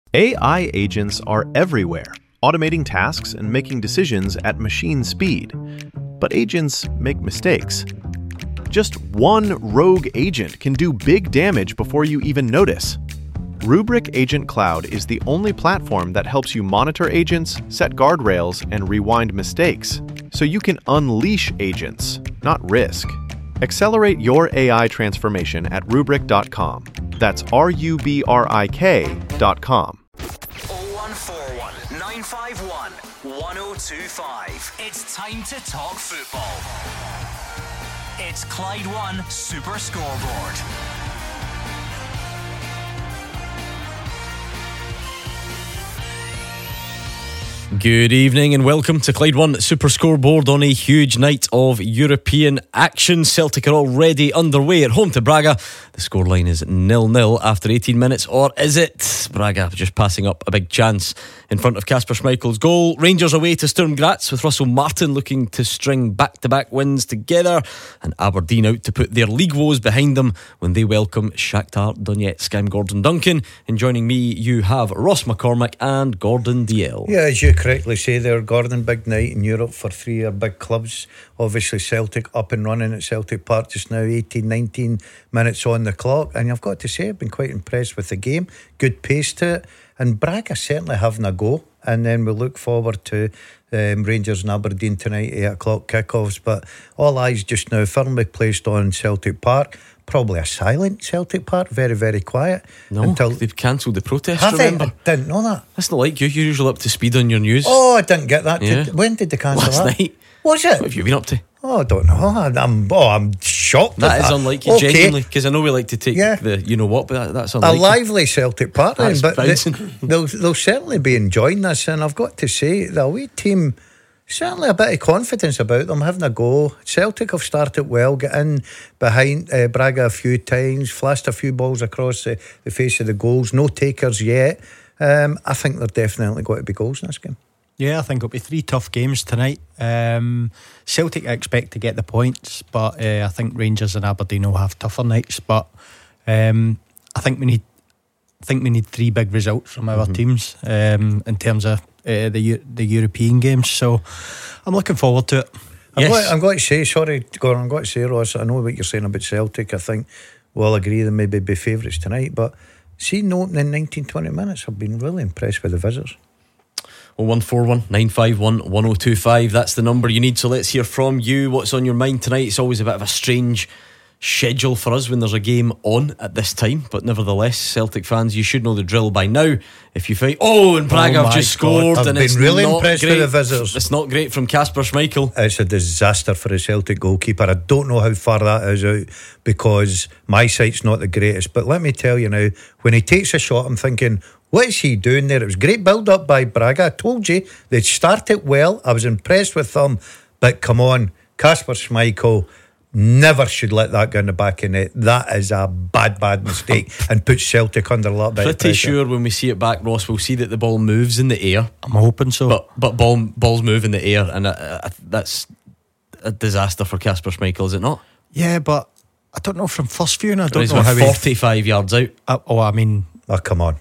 AI agents are everywhere, automating tasks and making decisions at machine speed. But agents make mistakes. Just one rogue agent can do big damage before you even notice. Rubrik Agent Cloud is the only platform that helps you monitor agents, set guardrails, and rewind mistakes, so you can unleash agents, not risk. Accelerate your AI transformation at Rubrik.com. That's RUBRIK.com. 0141 951 1025. It's time to talk football. It's Clyde One Super Scoreboard. Good evening and welcome to Clyde One Super Scoreboard on a huge night of European action. Celtic are already underway at home to Braga. The scoreline is 0-0 after 18 minutes, or is it? Braga just passing up a big chance in front of Kasper Schmeichel's goal. Rangers away to Sturm Graz with Russell Martin looking to string back-to-back wins together, and Aberdeen out to put their league woes behind them when they welcome Shakhtar Donetsk. I'm Gordon Duncan, and joining me you have Ross McCormick and Gordon DL. Yeah, as you correctly say there, Gordon, big night in Europe for three of big clubs. Obviously Celtic up and running at Celtic Park just now, 18-19 minutes on the clock, and I've got to say I've been quite impressed with the game. Good pace to it, and Braga certainly having a go. And then we look forward to Rangers and Aberdeen tonight, 8 o'clock kickoffs. But all eyes just now firmly placed on Celtic Park. Probably a silent Celtic Park, very, very quiet. No, until they've cancelled the protest, have remember? I didn't know that. That's not like you, you're usually up to speed on your news. Oh, I didn't get that. Yeah. When did they cancel Last that? night. Was it? What have you been up to? Oh, I don't know. I'm shocked. That at is unlike you, Okay. genuinely, because I know we like to take the you know what, but that's A unlike lively Celtic Park, That's but bouncing. they'll certainly be enjoying this, and I've got to say the away team, certainly a bit of confidence about them having a go. Celtic have started well, get in behind Braga a few times, flashed a few balls across the face of the goals, no takers yet. I think they're definitely going to be goals in this game. Yeah, I think it'll be three tough games tonight. Celtic I expect to get the points, but I think Rangers and Aberdeen will have tougher nights. But I think we need three big results from our teams in terms of the European games. So I'm looking forward to it. I'm going to say, sorry, Gordon, I'm going to say, Ross, I know what you're saying about Celtic. I think we'll agree they maybe be favourites tonight, but seeing the opening 19-20 minutes, I've been really impressed with the visitors. 0141 951 1025. That's the number you need. So let's hear from you. What's on your mind tonight? It's always a bit of a strange schedule for us when there's a game on at this time, but nevertheless, Celtic fans, you should know the drill by now. If you think, and Braga have just scored, I've and been it's really not impressed great. with the visitors. It's not great from Kasper Schmeichel. It's a disaster for a Celtic goalkeeper. I don't know how far that is out, because my sight's not the greatest, but let me tell you now, when he takes a shot, I'm thinking, what is he doing there? It was great build up by Braga. I told you they'd started well. I was impressed with them, but come on, Kasper Schmeichel never should let that go in the back of net. That is a bad mistake and puts Celtic under a lot of Pretty pressure. sure when we see it back, Ross, we'll see that the ball moves in the air. I'm hoping so. But balls move in the air, and that's a disaster for Kasper Schmeichel, is it not? Yeah, but I don't know from first view, and I don't He's know how 45 yards out. I mean, Come on.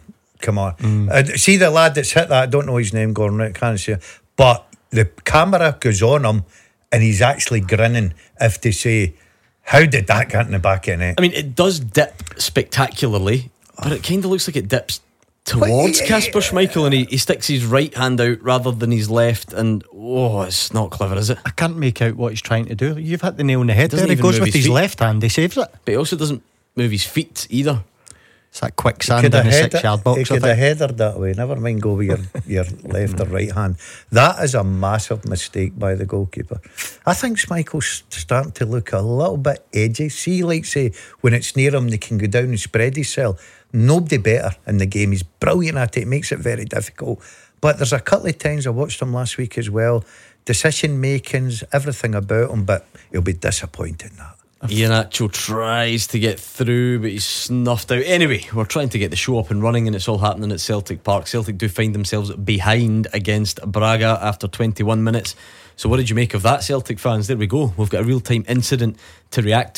See the lad that's hit that, I don't know his name, Gordon, I can't see it, but the camera goes on him and he's actually grinning if to say, how did that get in the back of the net? I mean, it does dip spectacularly, but it kind of looks like it dips towards Kasper Schmeichel, and he sticks his right hand out rather than his left, and it's not clever, is it? I can't make out what he's trying to do. You've hit the nail on the head Doesn't there. He even goes move with his his feet. left hand, he saves it. But he also doesn't move his feet either. It's that quicksand in the 6-yard box. He could have headed that way. Never mind go with your left or right hand. That is a massive mistake by the goalkeeper. I think Schmeichel's starting to look a little bit edgy. See, like say, when it's near him, they can go down and spread himself. Nobody better in the game. He's brilliant at it. It makes it very difficult. But there's a couple of times I watched him last week as well. Decision makings, everything about him, but he'll be disappointed in that. Iheanacho tries to get through, but he's snuffed out. Anyway, we're trying to get the show up and running, and it's all happening at Celtic Park. Celtic do find themselves behind against Braga after 21 minutes. So what did you make of that, Celtic fans? There we go. We've got a real-time incident to react to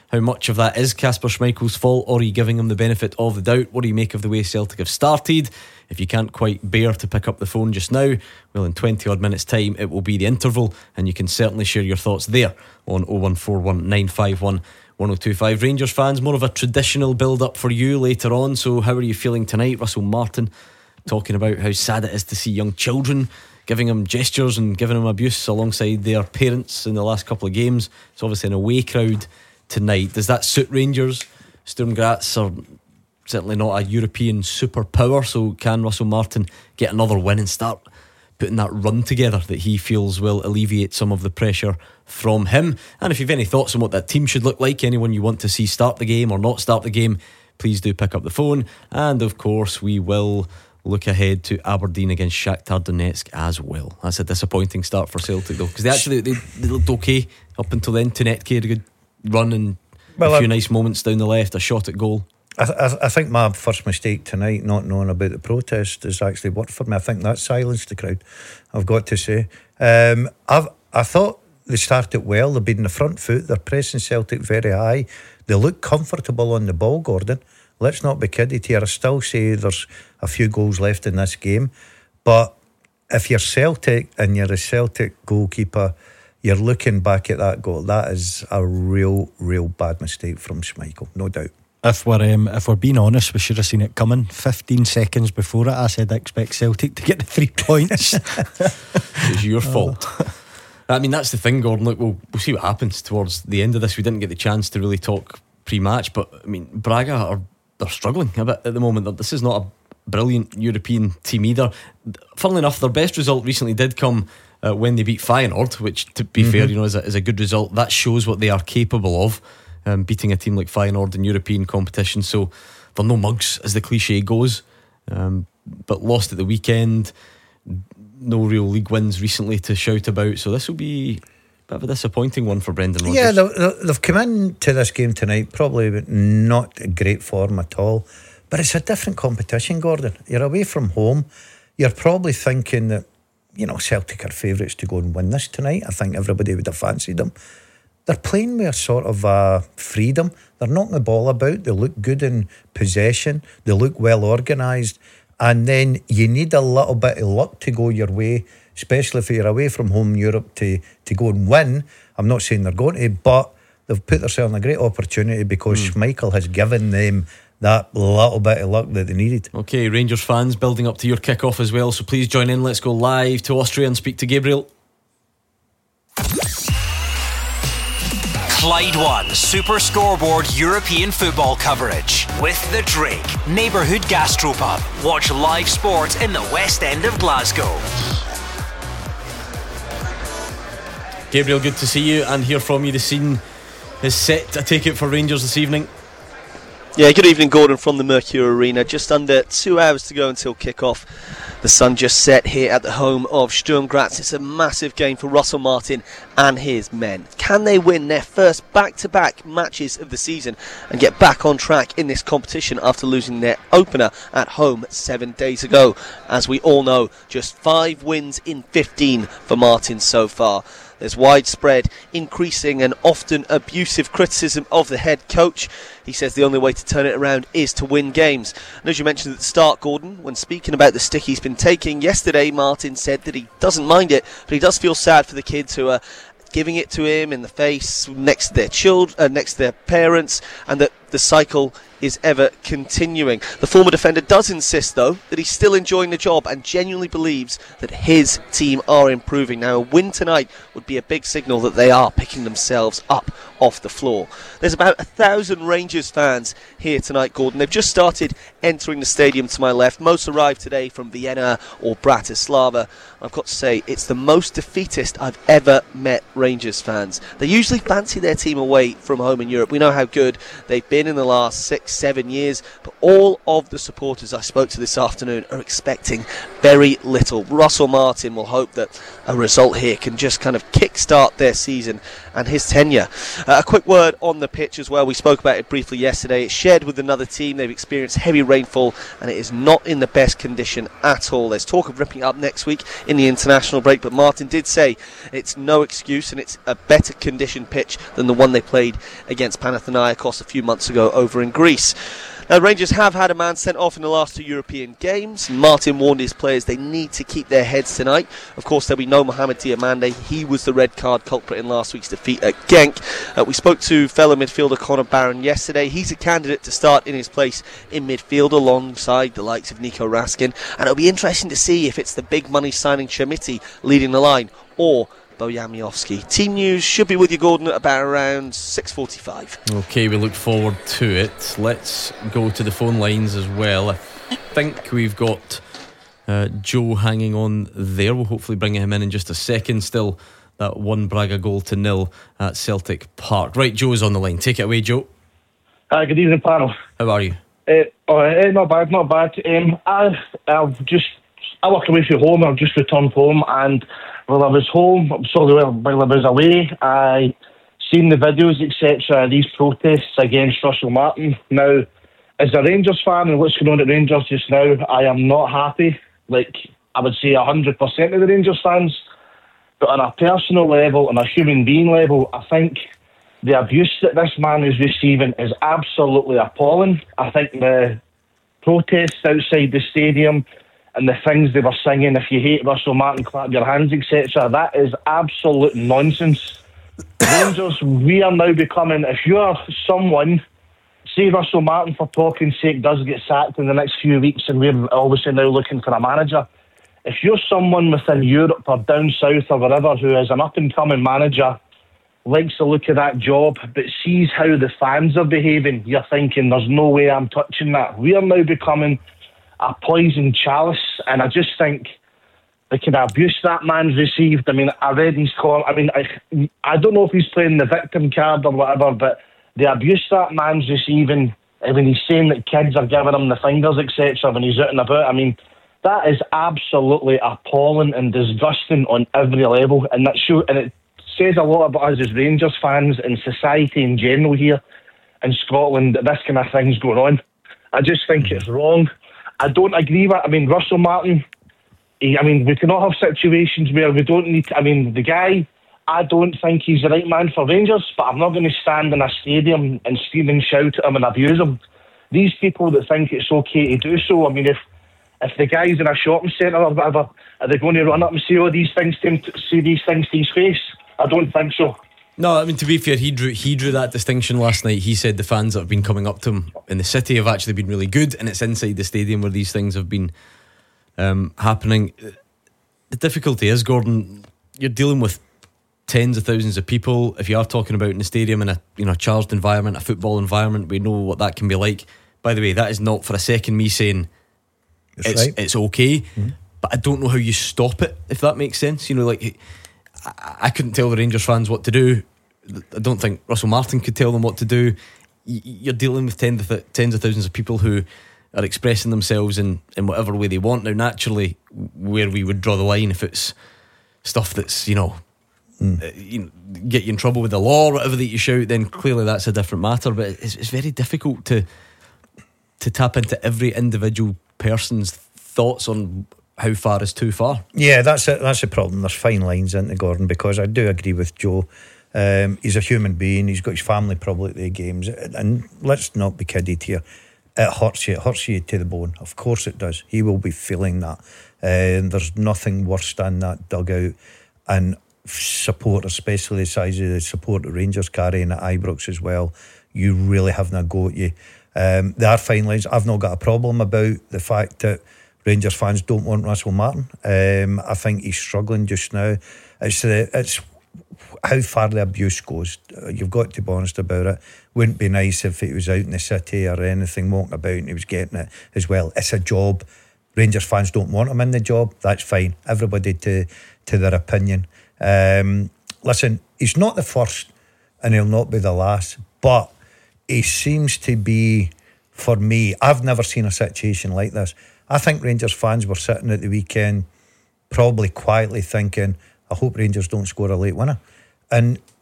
how much of that is Kasper Schmeichel's fault, or are you giving him the benefit of the doubt? What do you make of the way Celtic have started? If you can't quite bear to pick up the phone just now, well, in 20 odd minutes time it will be the interval, and you can certainly share your thoughts there on 0141 951 1025. Rangers fans, more of a traditional build up for you later on, so how are you feeling tonight? Russell Martin talking about how sad it is to see young children giving him gestures and giving him abuse alongside their parents in the last couple of games. It's obviously an away crowd tonight. Does that suit Rangers? Sturm Graz are certainly not a European superpower, so can Russell Martin get another win and start putting that run together that he feels will alleviate some of the pressure from him? And if you've any thoughts on what that team should look like, anyone you want to see start the game or not start the game, please do pick up the phone. And of course we will look ahead to Aberdeen against Shakhtar Donetsk as well. That's a disappointing start for Celtic though, because they looked okay up until then. Tunetke had a good run and a few nice moments down the left, a shot at goal. I think my first mistake tonight, not knowing about the protest, has actually worked for me. I think that silenced the crowd, I've got to say. I thought they started well. They've been in the front foot. They're pressing Celtic very high. They look comfortable on the ball, Gordon. Let's not be kidded here. I still say there's a few goals left in this game, but if you're Celtic and you're a Celtic goalkeeper, you're looking back at that goal. That is a real bad mistake from Schmeichel, no doubt. If we're being honest, we should have seen it coming. 15 seconds before it, I said I expect Celtic to get the 3 points. It's your fault. I mean, that's the thing, Gordon. Look, we'll see what happens towards the end of this. We didn't get the chance to really talk pre-match, but I mean, Braga they're struggling a bit at the moment. This is not a brilliant European team either. Funnily enough, their best result recently did come when they beat Feyenoord, which, to be fair, is a good result. That shows what they are capable of, beating a team like Feyenoord in European competition. So they're no mugs, as the cliche goes, but lost at the weekend. No real league wins recently to shout about, so this will be a bit of a disappointing one for Brendan Rodgers. Yeah, they've come into this game tonight probably not a great form at all, but it's a different competition, Gordon. You're away from home. You're probably thinking that, Celtic are favourites to go and win this tonight. I think everybody would have fancied them. They're playing with a sort of freedom. They're knocking the ball about. They look good in possession. They look well organised. And then you need a little bit of luck to go your way, especially if you're away from home in Europe to go and win. I'm not saying they're going to, but they've put themselves in a great opportunity because Schmeichel has given them that little bit of luck that they needed. Okay, Rangers fans, building up to your kick-off as well, so please join in. Let's go live to Austria and speak to Gabriel. Clyde One Super Scoreboard European football coverage with the Drake Neighbourhood Gastropub. Watch live sport in the West End of Glasgow. Gabriel, good to see you and hear from you. The scene is set, I take it, for Rangers this evening. Yeah, good evening, Gordon, from the Mercury Arena. Just under 2 hours to go until kick-off. The sun just set here at the home of Sturm Graz. It's a massive game for Russell Martin and his men. Can they win their first back-to-back matches of the season and get back on track in this competition after losing their opener at home 7 days ago? As we all know, just 5 wins in 15 for Martin so far. There's widespread, increasing and often abusive criticism of the head coach. He says the only way to turn it around is to win games. And as you mentioned at the start, Gordon, when speaking about the stick he's been taking, yesterday Martin said that he doesn't mind it, but he does feel sad for the kids who are giving it to him in the face next to their children, next to their parents, and that the cycle is ever continuing. The former defender does insist, though, that he's still enjoying the job and genuinely believes that his team are improving. Now, a win tonight would be a big signal that they are picking themselves up off the floor. There's about 1,000 Rangers fans here tonight, Gordon. They've just started entering the stadium to my left. Most arrived today from Vienna or Bratislava. I've got to say, it's the most defeatist I've ever met Rangers fans. They usually fancy their team away from home in Europe. We know how good they've been in the last 6-7 years, but all of the supporters I spoke to this afternoon are expecting very little. Russell Martin will hope that a result here can just kind of kickstart their season and his tenure. A quick word on the pitch as well. We spoke about it briefly yesterday. It's shared with another team. They've experienced heavy rainfall and it is not in the best condition at all. There's talk of ripping it up next week in the international break, but Martin did say it's no excuse and it's a better conditioned pitch than the one they played against Panathinaikos a few months ago over in Greece. Now, Rangers have had a man sent off in the last 2 European games. Martin warned his players they need to keep their heads tonight. Of course, there'll be no Mohamed Diamande. He was the red card culprit in last week's defeat at Genk. We spoke to fellow midfielder Conor Barron yesterday. He's a candidate to start in his place in midfield alongside the likes of Nico Raskin. And it'll be interesting to see if it's the big money signing Chermiti leading the line or Bojan Miovski. Team news should be with you, Gordon, at about around 6:45. Okay, we look forward to it. Let's go to the phone lines as well. I think we've got Joe hanging on there. We'll hopefully bring him in just a second. Still that 1 Braga goal to 0 at Celtic Park. Right, Joe's on the line. Take it away, Joe. Hi, good evening, panel. How are you? Not bad. I work away from home. I've just returned home, and while I was home, while I was away, I seen the videos, etc., these protests against Russell Martin. Now, as a Rangers fan and what's going on at Rangers just now, I am not happy. Like, I would say 100% of the Rangers fans. But on a personal level, on a human being level, I think the abuse that this man is receiving is absolutely appalling. I think the protests outside the stadium and the things they were singing, if you hate Russell Martin, clap your hands, etc., that is absolute nonsense. Rangers, we are now becoming, if you're someone, say Russell Martin, for talking sake, does get sacked in the next few weeks and we're obviously now looking for a manager, if you're someone within Europe or down south or wherever who is an up-and-coming manager, likes the look of that job, but sees how the fans are behaving, you're thinking, there's no way I'm touching that. We are now becoming a poison chalice, and I just think the kind of abuse that man's received. I mean, I read his call. I mean, I don't know if he's playing the victim card or whatever, but the abuse that man's receiving, when he's saying that kids are giving him the fingers, etc., when he's out and about, I mean, that is absolutely appalling and disgusting on every level, and it says a lot about us as Rangers fans and society in general here in Scotland that this kind of thing's going on. I just think it's wrong. I don't agree with. I mean, Russell Martin. We cannot have situations where we don't need. The guy. I don't think he's the right man for Rangers, but I'm not going to stand in a stadium and scream and shout at him and abuse him. These people that think it's okay to do so. I mean, if the guy's in a shopping centre or whatever, are they going to run up and say these things to his face? I don't think so. No, I mean, to be fair, he drew that distinction last night. He said the fans that have been coming up to him in the city have actually been really good, and it's inside the stadium where these things have been happening. The difficulty is, Gordon, you're dealing with tens of thousands of people. If you are talking about in a stadium in a charged environment, a football environment, we know what that can be like. By the way, that is not for a second me saying it's okay, but I don't know how you stop it, if that makes sense. I couldn't tell the Rangers fans what to do. I don't think Russell Martin could tell them what to do. You're dealing with tens of thousands of people who are expressing themselves in whatever way they want. Now, naturally, where we would draw the line, if it's stuff that's get you in trouble with the law or whatever that you shout, then clearly that's a different matter. But it's very difficult to tap into every individual person's thoughts on how far is too far. Yeah, that's a problem. There's fine lines, isn't there, Gordon? Because I do agree with Joe. He's a human being. He's got his family probably at the games, and let's not be kidded here. It hurts you to the bone. Of course it does. He will be feeling that. There's nothing worse than that dugout and support, especially the size of the support the Rangers carry in at Ibrox as well. You really having a go at you. There are fine lines. I've not got a problem about the fact that Rangers fans don't want Russell Martin. I think he's struggling just now. It's how far the abuse goes. You've got to be honest about it. Wouldn't be nice if he was out in the city or anything, walking about and he was getting it as well. It's a job. Rangers fans don't want him in the job. That's fine. Everybody to their opinion. Listen, he's not the first and he'll not be the last, but he seems to be, for me, I've never seen a situation like this. I think Rangers fans were sitting at the weekend probably quietly thinking, I hope Rangers don't score a late winner. And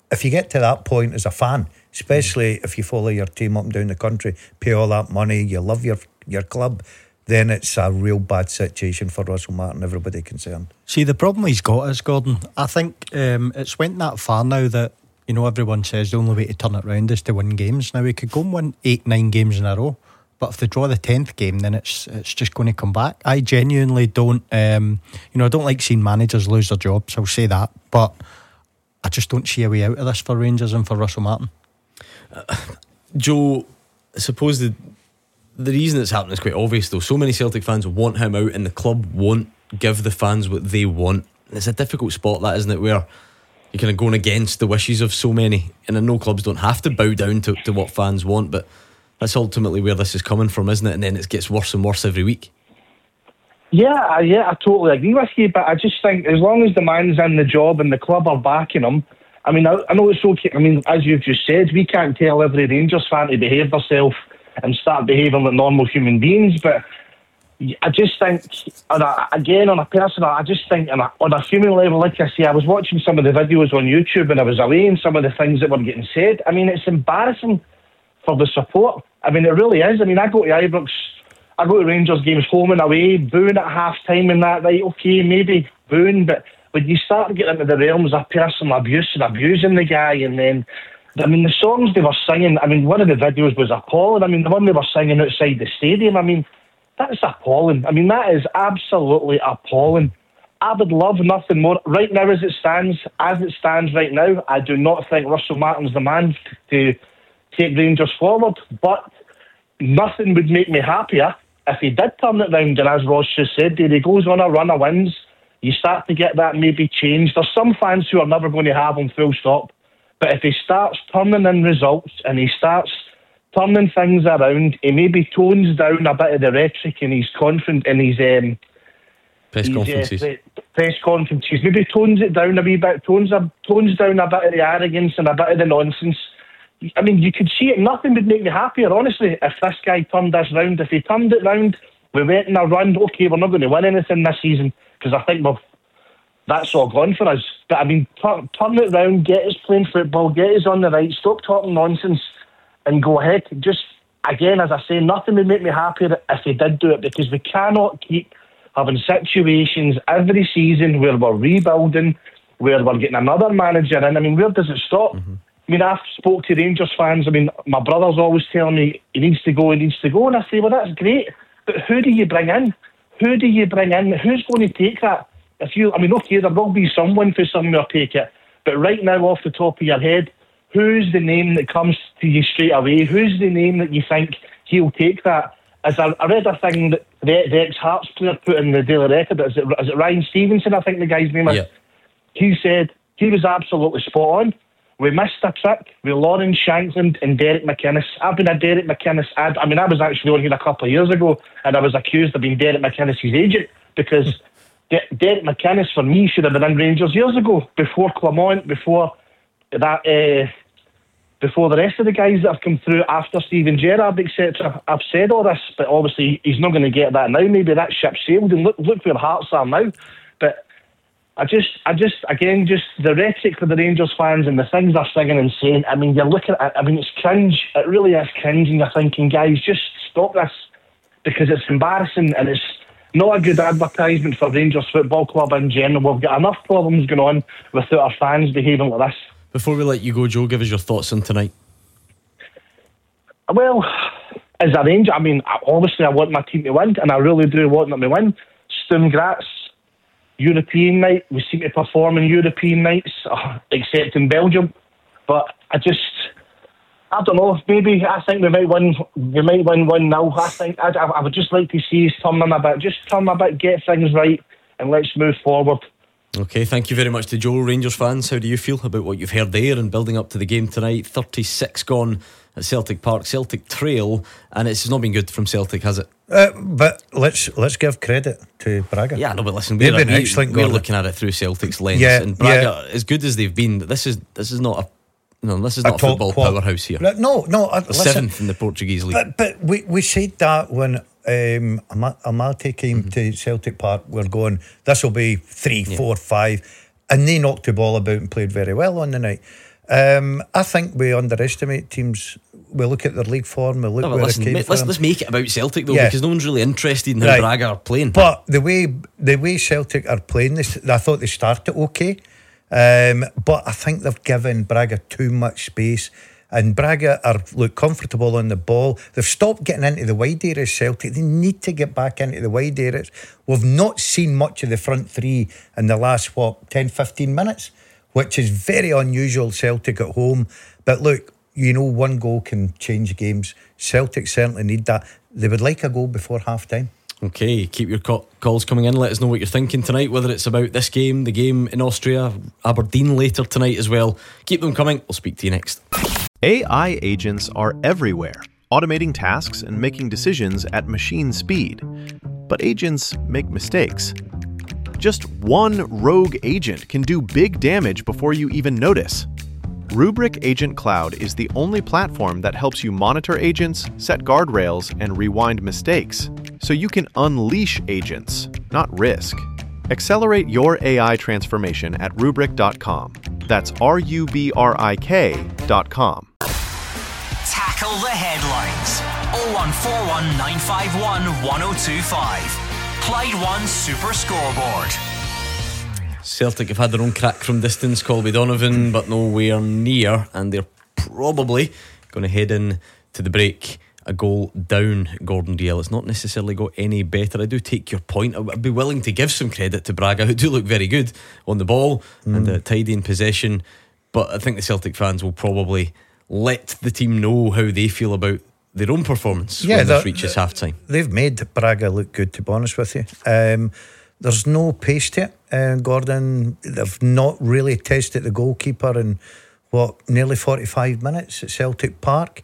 if you get to that point as a fan, especially if you follow your team up and down the country, pay all that money, you love your club, then it's a real bad situation for Russell Martin, everybody concerned. See, the problem he's got is, Gordon, I think it's went that far now that, you know, everyone says the only way to turn it round is to win games. Now, he could go and win 8-9 games in a row, but if they draw the 10th game, then it's just going to come back. I genuinely don't, I don't like seeing managers lose their jobs, I'll say that, but I just don't see a way out of this for Rangers and for Russell Martin. Joe, I suppose the reason it's happening is quite obvious though. So many Celtic fans want him out and the club won't give the fans what they want. It's a difficult spot, that, isn't it, where you're kind of going against the wishes of so many, and I know clubs don't have to bow down to what fans want, but that's ultimately where this is coming from, isn't it? And then it gets worse and worse every week. Yeah, I totally agree with you, but I just think as long as the man's in the job and the club are backing him, I mean, I know it's okay. I mean, as you've just said, we can't tell every Rangers fan to behave themselves and start behaving like normal human beings, but I just think, on a human level, like I say, I was watching some of the videos on YouTube when I was away and some of the things that were getting said. I mean, it's embarrassing for the support. I mean, it really is. I mean, I go to Ibrox, I go to Rangers games home and away, booing at half time and that, right, okay, maybe booing, but when you start getting into the realms of personal abuse and abusing the guy, and then, I mean, the songs they were singing, I mean, one of the videos was appalling. I mean, the one they were singing outside the stadium, I mean, that's appalling. I mean, that is absolutely appalling. I would love nothing more. Right now, as it stands right now, I do not think Russell Martin's the man to take Rangers forward, but nothing would make me happier if he did turn it round, and as Ross just said, he goes on a run of wins, you start to get that maybe change. There's some fans who are never going to have him full stop, but if he starts turning in results and he starts turning things around, he maybe tones down a bit of the rhetoric in his press conferences, maybe tones it down a wee bit, tones down a bit of the arrogance and a bit of the nonsense. I mean, you could see it. Nothing would make me happier, honestly, if this guy turned this round. If he turned it round, we went in a run, okay, we're not going to win anything this season, because I think that's all gone for us. But I mean, turn it round, get us playing football, get us on the right, stop talking nonsense and go ahead. Just, again, as I say, nothing would make me happier if he did do it, because we cannot keep having situations every season where we're rebuilding, where we're getting another manager in. I mean, where does it stop? Mm-hmm. I mean, I've spoke to Rangers fans. I mean, my brother's always telling me he needs to go. And I say, well, that's great, but who do you bring in? Who's going to take that? Okay, there will be someone for somewhere to take it, but right now, off the top of your head, who's the name that comes to you straight away? Who's the name that you think he'll take that? As I read a thing that the ex-Hearts player put in the Daily Record, is it Ryan Stevenson, I think the guy's name is? Yeah. He said he was absolutely spot on. We missed a trick with Lawrence Shankland and Derek McInnes. I've been a Derek McInnes ad. I mean, I was actually on here a couple of years ago and I was accused of being Derek McInnes' agent, because Derek McInnes, for me, should have been in Rangers years ago, before Clement, before the rest of the guys that have come through after Steven Gerrard, etc. I've said all this, but obviously he's not going to get that now. Maybe that ship sailed, and look where Hearts are now. But I just the rhetoric for the Rangers fans and the things they're singing and saying, I mean, you're looking at it, I mean, it's cringe. It really is cringe, and you're thinking, guys, just stop this, because it's embarrassing and it's not a good advertisement for Rangers Football Club in general. We've got enough problems going on without our fans behaving like this. Before we let you go, Joe, give us your thoughts on tonight. Well, as a Ranger, I mean, obviously I want my team to win, and I really do want them to win. Sturm Graz, European night. We seem to perform in European nights, except in Belgium. But I don't know. Maybe I think we might win 1-0. I think I would just like to see us turn a bit, get things right, and let's move forward. Okay, thank you very much to Joe. Rangers fans, how do you feel about what you've heard there and building up to the game tonight? 36 gone at Celtic Park, Celtic Trail, and it's not been good from Celtic, has it? But let's give credit to Braga. Yeah, no, but listen, they've been excellent. We're looking at it through Celtic's lens, and Braga, as good as they've been, this is not a football powerhouse here. No, seventh in the Portuguese league. But we said that when Amate came to Celtic Park, we're going, this will be 3, 4, 5, and they knocked the ball about and played very well on the night. I think we underestimate teams. We look at their league form, we look No, but where listen, it came mate, from. let's make it about Celtic though, Yeah. because no one's really interested in how Right. Braga are playing. But the way Celtic are playing this, I thought they started okay, but I think they've given Braga too much space, and Braga look comfortable on the ball. They've stopped getting into the wide areas. Celtic, they need to get back into the wide areas. We've not seen much of the front three in the last 10-15 minutes, which is very unusual. Celtic at home, but look, one goal can change games. Celtic certainly need that. They would like a goal before half time. Okay, keep your calls coming in. Let us know what you're thinking tonight, whether it's about this game, the game in Austria, Aberdeen later tonight as well. Keep them coming. We'll speak to you next. AI agents are everywhere, automating tasks and making decisions at machine speed. But agents make mistakes. Just one rogue agent can do big damage before you even notice. Rubrik Agent Cloud is the only platform that helps you monitor agents, set guardrails, and rewind mistakes, so you can unleash agents, not risk. Accelerate your AI transformation at Rubrik.com. That's RUBRIK.com. Tackle the headlines. 0141 951 1025. Clyde One Super Scoreboard. Celtic have had their own crack from distance, Colby Donovan, but nowhere near, and they're probably going to head in to the break a goal down. Gordon DL, it's not necessarily got any better. I do take your point. I'd be willing to give some credit to Braga, who do look very good on the ball and tidy in possession, but I think the Celtic fans will probably let the team know how they feel about their own performance when this reaches half time. They've made Braga look good, to be honest with you. There's no pace to it, Gordon. They've not really tested the goalkeeper in nearly 45 minutes at Celtic Park.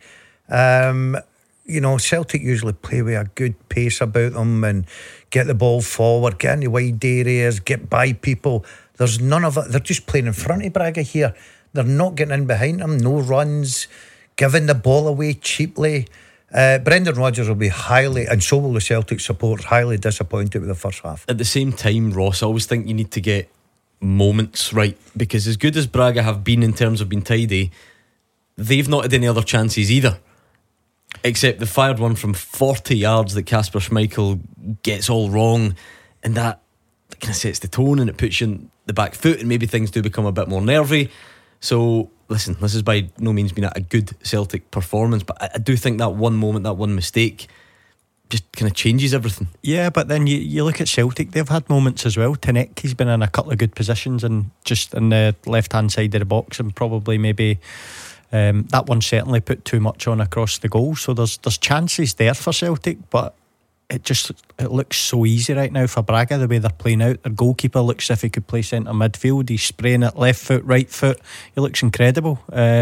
Celtic usually play with a good pace about them and get the ball forward, get in the wide areas, get by people. There's none of it. They're just playing in front of Braga here. They're not getting in behind them. No runs, giving the ball away cheaply. Brendan Rodgers will be and so will the Celtic support, highly disappointed with the first half. At the same time, Ross, I always think you need to get moments right, because as good as Braga have been in terms of being tidy, they've not had any other chances either, except the fired one from 40 yards that Kasper Schmeichel gets all wrong, and that kind of sets the tone and it puts you in the back foot, and maybe things do become a bit more nervy. So listen, this has by no means been a good Celtic performance, but I do think that one moment, that one mistake just kind of changes everything. Yeah, but then you look at Celtic, they've had moments as well. Tanek, he's been in a couple of good positions and just in the left hand side of the box, and probably maybe that one certainly put too much on across the goal. So there's chances there for Celtic, but it looks so easy right now for Braga, the way they're playing out. Their goalkeeper looks as if he could play centre midfield. He's spraying it left foot, right foot. He looks incredible.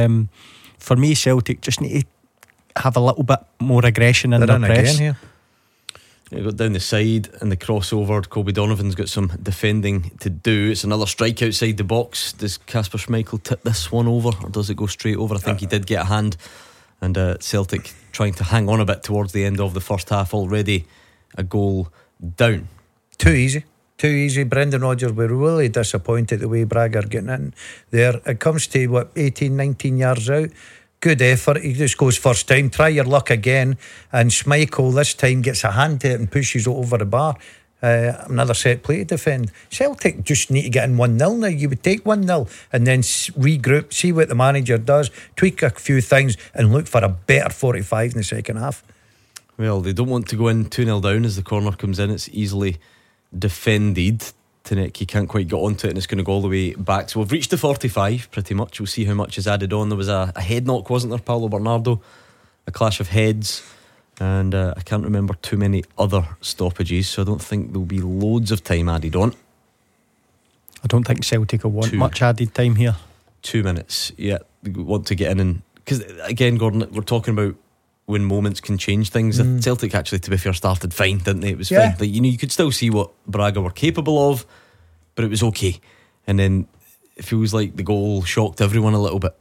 For me, Celtic just need to have a little bit more aggression in their press. Again here. They got down the side and the crossover. Colby Donovan's got some defending to do. It's another strike outside the box. Does Kasper Schmeichel tip this one over, or does it go straight over? I think he did get a hand. And Celtic trying to hang on a bit towards the end of the first half, already a goal down. Too easy. Brendan Rodgers, we're really disappointed the way Braga are getting in there. It comes to 18, 19 yards out. Good effort. He just goes first time, try your luck again, and Schmeichel this time gets a hand to it and pushes it over the bar. Another set play to defend. Celtic just need to get in 1-0 now. You would take 1-0 and then regroup, see what the manager does, tweak a few things and look for a better 45 in the second half. Well, they don't want to go in 2-0 down as the corner comes in. It's easily defended. Tanek, he can't quite get onto it and it's going to go all the way back. So we've reached the 45 pretty much. We'll see how much is added on. There was a head knock, wasn't there, Paulo Bernardo? A clash of heads. And I can't remember too many other stoppages, so I don't think there'll be loads of time added on. I don't think Celtic will want much added time here. 2 minutes, yeah. They want to get in, and because again, Gordon, we're talking about when moments can change things. Celtic actually, to be fair, started fine, didn't they? It was fine. Like, you could still see what Braga were capable of, but it was okay. And then it feels like the goal shocked everyone a little bit.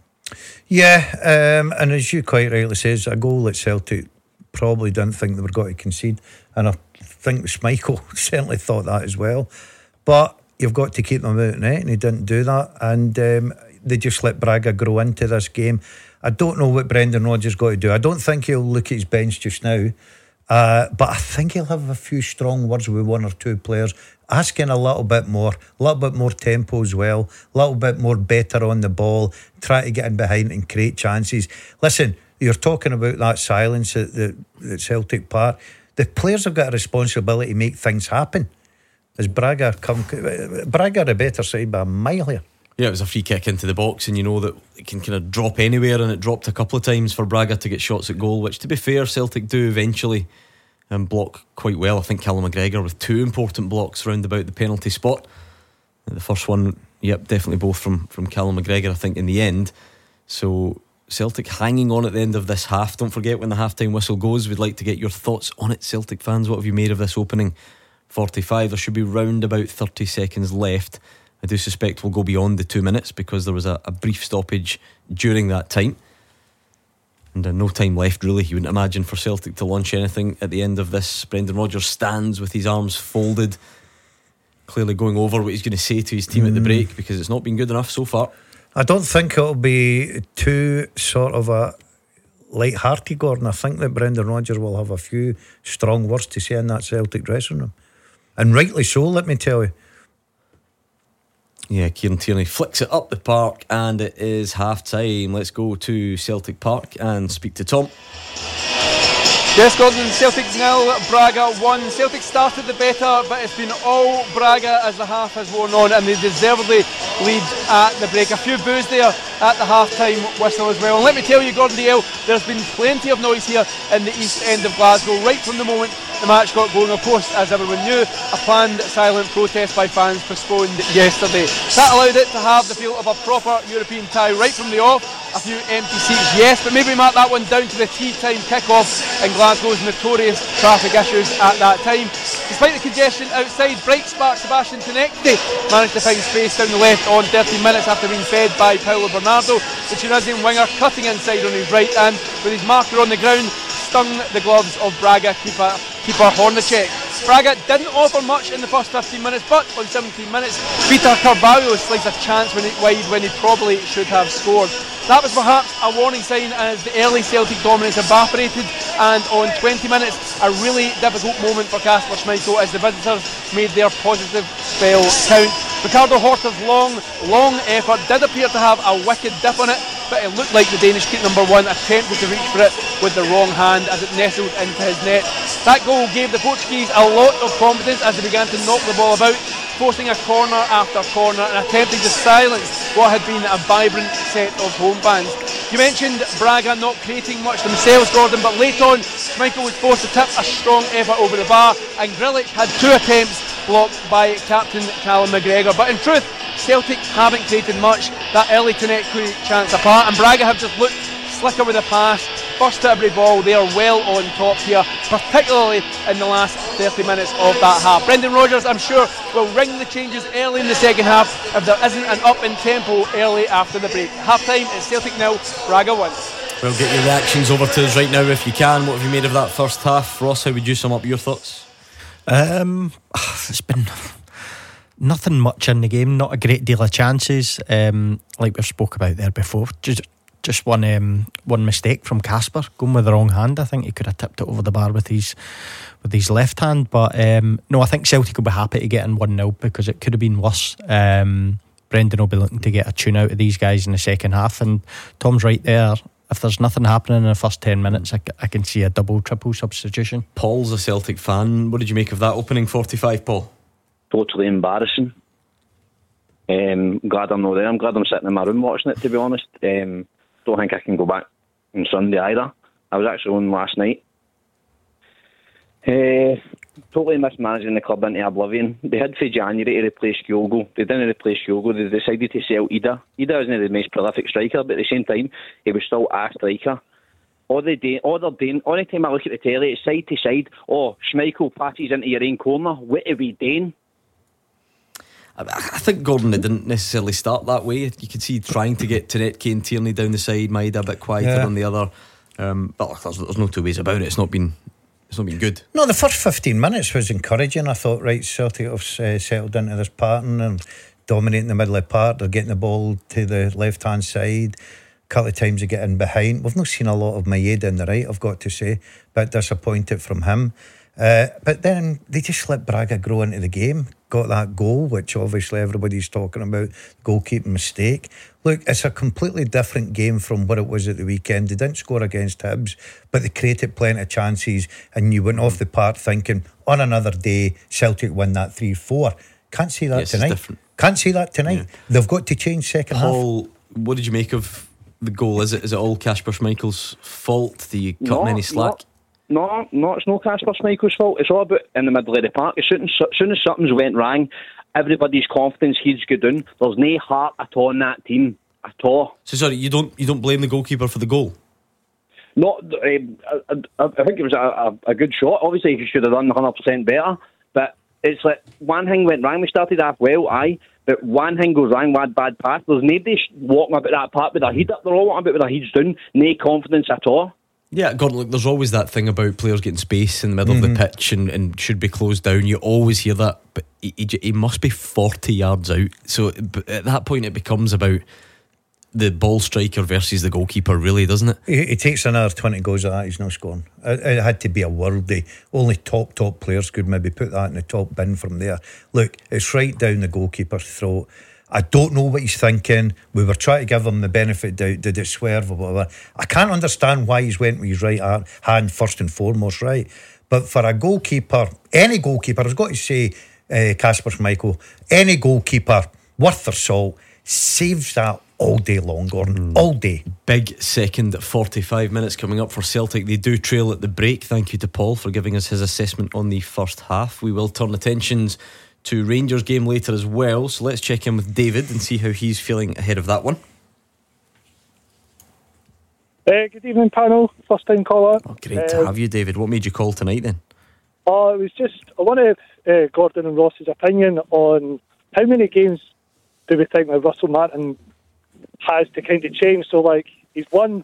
Yeah, and as you quite rightly says, a goal that Celtic probably didn't think they were going to concede, and I think Schmeichel certainly thought that as well. But you've got to keep them out of net, and he didn't do that. And they just let Braga grow into this game. I don't know what Brendan Rodgers got to do. I don't think he'll look at his bench just now, but I think he'll have a few strong words with one or two players, asking a little bit more tempo as well, a little bit more better on the ball, try to get in behind and create chances. Listen, you're talking about that silence at Celtic Park. The players have got a responsibility to make things happen. As Braga are a better side by a mile here. Yeah, it was a free kick into the box, and you know that it can kind of drop anywhere, and it dropped a couple of times for Braga to get shots at goal, which, to be fair, Celtic do eventually block quite well. I think Callum McGregor with 2 important blocks round about the penalty spot. The first one, definitely both from Callum McGregor, I think, in the end. So Celtic hanging on at the end of this half. Don't forget, when the half-time whistle goes, we'd like to get your thoughts on it, Celtic fans. What have you made of this opening 45? There should be round about 30 seconds left. I do suspect we'll go beyond the 2 minutes because there was a brief stoppage during that time, and no time left really, you wouldn't imagine, for Celtic to launch anything at the end of this. Brendan Rodgers stands with his arms folded, clearly going over what he's going to say to his team at the break, because it's not been good enough so far. I don't think it'll be too sort of a light-hearted, Gordon. I think that Brendan Rodgers will have a few strong words to say in that Celtic dressing room, and rightly so, let me tell you. Yeah, Kieran Tierney flicks it up the park, and it is half time. Let's go to Celtic Park and speak to Tom. Yes, Gordon, Celtic 0, Braga 1. Celtic started the better, but it's been all Braga as the half has worn on, and they deservedly lead at the break. A few boos there at the half-time whistle as well. And let me tell you, Gordon Dalziel, there's been plenty of noise here in the east end of Glasgow right from the moment the match got going. Of course, as everyone knew, a planned silent protest by fans postponed yesterday. That allowed it to have the feel of a proper European tie right from the off. A few empty seats, yes, but maybe mark that one down to the tea time kick-off and Glasgow's notorious traffic issues at that time. Despite the congestion outside, bright spark Sebastian Tenekte managed to find space down the left on 13 minutes after being fed by Paulo Bernardo. The Tunisian winger cutting inside on his right, and with his marker on the ground, stung the gloves of Braga keeper Hornacek. Braga didn't offer much in the first 15 minutes, but on 17 minutes, Peter Carvalho sliced a chance wide when he probably should have scored. That was perhaps a warning sign as the early Celtic dominance evaporated, and on 20 minutes, a really difficult moment for Kasper Schmeichel as the visitors made their positive spell count. Ricardo Horta's long effort did appear to have a wicked dip on it, but it looked like the Danish keeper number 1 attempted to reach for it with the wrong hand as it nestled into his net. That goal gave the Portuguese a lot of confidence as they began to knock the ball about, forcing a corner after corner and attempting to silence what had been a vibrant set of home fans. You mentioned Braga not creating much themselves, Gordon, but late on, Schmeichel was forced to tip a strong effort over the bar, and Grilic had 2 attempts blocked by captain Callum McGregor. But in truth, Celtic haven't created much, that early Tenekte chance apart, and Braga have just looked slicker with the pass. First to every ball, they are well on top here, particularly in the last 30 minutes of that half. Brendan Rodgers, I'm sure, will ring the changes early in the second half if there isn't an up in tempo early after the break. Half time is Celtic 0, Braga 1. Well, get your reactions over to us right now if you can. What have you made of that first half? Ross, how would you sum up your thoughts? It's been nothing much in the game, not a great deal of chances, like we've spoke about there before. Just one mistake from Kasper, going with the wrong hand. I think he could have tipped it over the bar with his left hand, but no, I think Celtic will be happy to get in 1-0 because it could have been worse. Brendan will be looking to get a tune out of these guys in the second half, and Tom's right there. If there's nothing happening in the first 10 minutes, I can see a double, triple substitution. Paul's a Celtic fan. What did you make of that opening 45, Paul? Totally embarrassing. Glad I'm not there. I'm glad I'm sitting in my room watching it, to be honest. Don't think I can go back on Sunday either. I was actually on last night. Totally mismanaging the club into oblivion. They had for January to replace Kyogo. They didn't replace Kyogo. They decided to sell Ida. Ida isn't the most prolific striker, but at the same time, he was still a striker. All they're doing, any time I look at the telly, it's side to side. Oh, Schmeichel passes into your own corner. What are we doing? I think, Gordon, it didn't necessarily start that way. You could see trying to get Tenekte and Tierney down the side, Maeda a bit quieter on the other. But there's no two ways about it. It's not been good. No, the first 15 minutes was encouraging. I thought, right, Celtic have settled into this pattern and dominating the middle of the park. They're getting the ball to the left-hand side. A couple of times they get in behind. We've not seen a lot of Maeda in the right, I've got to say. Bit disappointed from him. But then they just let Braga grow into the game. Got that goal, which obviously everybody's talking about, goalkeeping mistake. Look, it's a completely different game from what it was at the weekend. They didn't score against Hibs, but they created plenty of chances, and you went off the park thinking, on another day, Celtic win that 3-4. Can't see that tonight. Can't see that tonight. Yeah. They've got to change second Paul, half. What did you make of the goal? Is it all Kasper Schmeichel's fault? Do you cut him any slack? No, it's no Kasper Schmeichel's fault. It's all about in the middle of the park. As soon as something's went wrong, everybody's confidence he's go down. There's no heart at all in that team at all. So sorry, you don't blame the goalkeeper for the goal? No, I think it was a good shot. Obviously, he should have done 100% better. But it's like one thing went wrong. We started off well, but one thing goes wrong, one bad pass. There's nobody walking about that park with their head up. They're all walking about with their heads down. No confidence at all. Yeah, God, look, there's always that thing about players getting space in the middle of the pitch and should be closed down. You always hear that, but he must be 40 yards out. So at that point, it becomes about the ball striker versus the goalkeeper, really, doesn't it? He takes another 20 goals at that, he's not scoring. It had to be a worldie. Only top players could maybe put that in the top bin from there. Look, it's right down the goalkeeper's throat. I don't know what he's thinking. We were trying to give him the benefit of doubt. Did it swerve or whatever? I can't understand why he's went with his right hand first and foremost, right? But for a goalkeeper, any goalkeeper, I've got to say, Kasper Schmeichel, any goalkeeper worth their salt saves that all day long, Gordon. All day. Big second 45 minutes coming up for Celtic. They do trail at the break. Thank you to Paul for giving us his assessment on the first half. We will turn attentions to Rangers game later as well, so let's check in with David and see how he's feeling ahead of that one. Good evening, panel. First time caller. Oh, great to have you, David. What made you call tonight then? It was just, I wanted Gordon and Ross's opinion on how many games do we think that Russell Martin has to kind of change. So like, he's won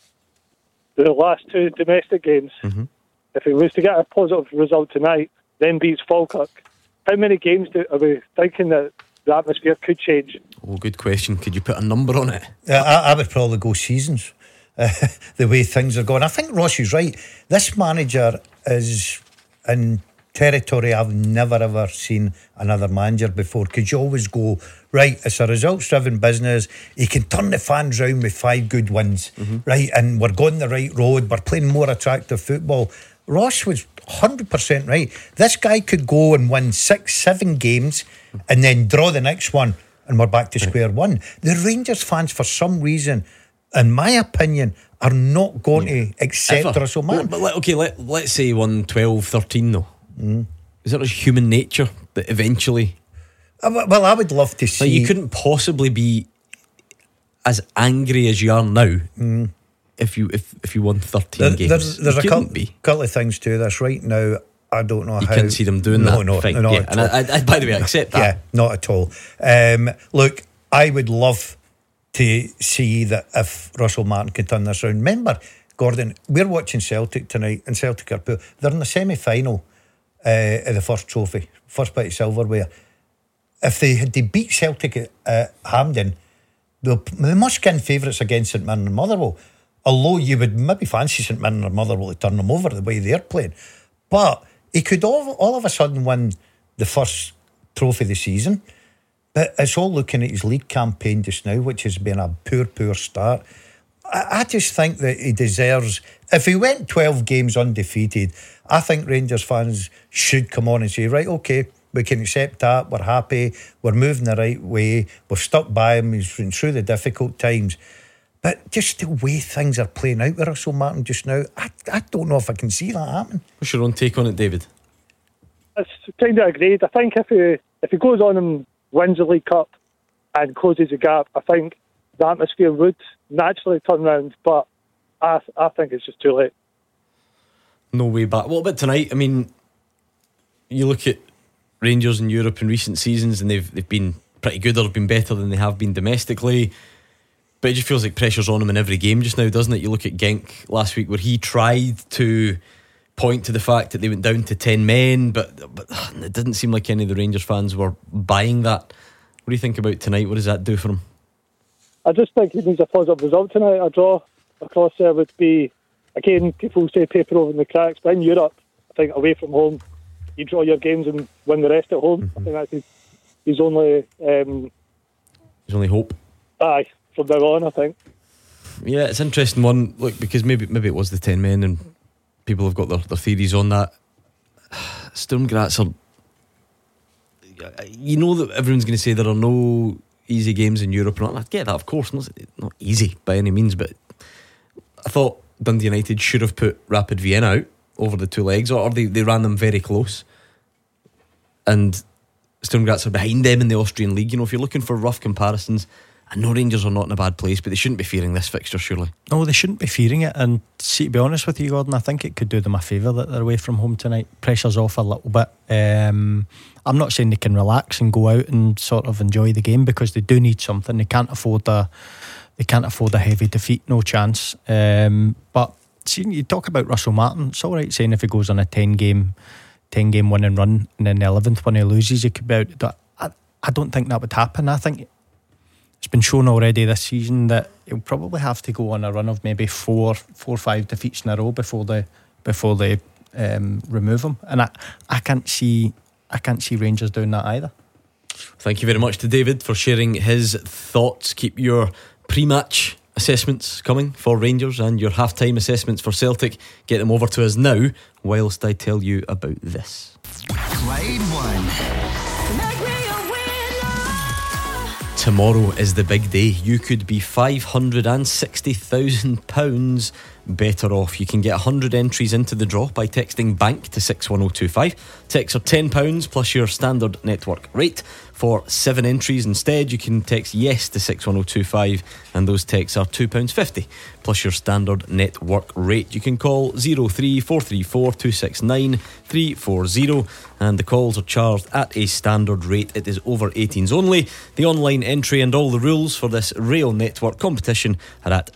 the last two domestic games. If he was to get a positive result tonight, then beats Falkirk, how many games are we thinking that the atmosphere could change? Oh, good question. Could you put a number on it? I would probably go seasons. The way things are going, I think Ross is right. This manager is in territory I've never ever seen another manager before, because you always go, right, it's a results driven business, he can turn the fans round with 5 good wins, right, and we're going the right road, we're playing more attractive football. Ross was 100% right. This guy could go and win 6-7 games and then draw the next one, and we're back to square one. The Rangers fans, for some reason, in my opinion, are not going to accept Russell Martin. But let's say he won 12-13 though. Is that just human nature that eventually? Well, I would love to see. Like, you couldn't possibly be as angry as you are now if you won 13 games. There's a couple of things to this right now. I don't know how. You can't see them doing that. No, fine. not yeah. at all. And I, by the way, I accept that. Yeah, not at all. Look, I would love to see that if Russell Martin could turn this around. Remember, Gordon, we're watching Celtic tonight, and Celtic are poor. They're in the semi-final of the first trophy, first bit of silverware. If they had to beat Celtic at Hampden, they must get favourites against St Mirren and Motherwell. Although you would maybe fancy St Mirren or Motherwell to turn them over the way they're playing. But he could all of a sudden win the first trophy of the season. But it's all looking at his league campaign just now, which has been a poor start. I just think that he deserves, if he went 12 games undefeated, I think Rangers fans should come on and say, right, okay, we can accept that, we're happy, we're moving the right way, we've stuck by him, he's been through the difficult times. But just the way things are playing out with Russell Martin just now, I don't know if I can see that happen. What's your own take on it, David? It's kind of agreed. I think if he goes on and wins the League Cup and closes the gap, I think the atmosphere would naturally turn round, but I think it's just too late. No way back. What about tonight? I mean, you look at Rangers in Europe in recent seasons, and they've been pretty good, or have been better than they have been domestically, but it just feels like pressure's on them in every game just now, doesn't it? You look at Genk last week, where he tried to point to the fact that they went down to 10 men, but it didn't seem like any of the Rangers fans were buying that. What do you think about tonight? What does that do for him? I just think he needs a positive result tonight. A draw across there would be, again, people say paper over the cracks, but in Europe, I think away from home, you draw your games and win the rest at home. I think that's his only hope. Aye, from now on, I think. Yeah, it's an interesting one. Look, because maybe it was the 10 men and people have got their theories on that. Sturm Graz are, you know, that everyone's going to say there are no easy games in Europe, and I get that, of course, not easy by any means, but I thought Dundee United should have put Rapid Vienna out over the 2 legs, or they ran them very close, and Sturm Graz are behind them in the Austrian league. You know, if you're looking for rough comparisons, I know Rangers are not in a bad place, but they shouldn't be fearing this fixture, surely. No, they shouldn't be fearing it. And see, to be honest with you, Gordon, I think it could do them a favour that they're away from home tonight. Pressure's off a little bit. I'm not saying they can relax and go out and sort of enjoy the game, because they do need something. They can't afford a heavy defeat, no chance. But see, you talk about Russell Martin. It's all right saying if he goes on a 10 game winning run and then the 11th one he loses, he could be out. I don't think that would happen. I think it's been shown already this season that he'll probably have to go on a run of maybe 4 or 5 defeats in a row before they remove him. And I can't see Rangers doing that either. Thank you very much to David for sharing his thoughts. Keep your pre-match assessments coming for Rangers and your half-time assessments for Celtic. Get them over to us now whilst I tell you about this. Clyde One. Tomorrow is the big day. You could be £560,000 better off. You can get 100 entries into the draw by texting BANK to 61025. Texts are £10 plus your standard network rate. For 7 entries instead, you can text YES to 61025, and those texts are £2.50 plus your standard network rate. You can call 03434 269 340, and the calls are charged at a standard rate. It is over 18s only. The online entry and all the rules for this Rail Network competition are at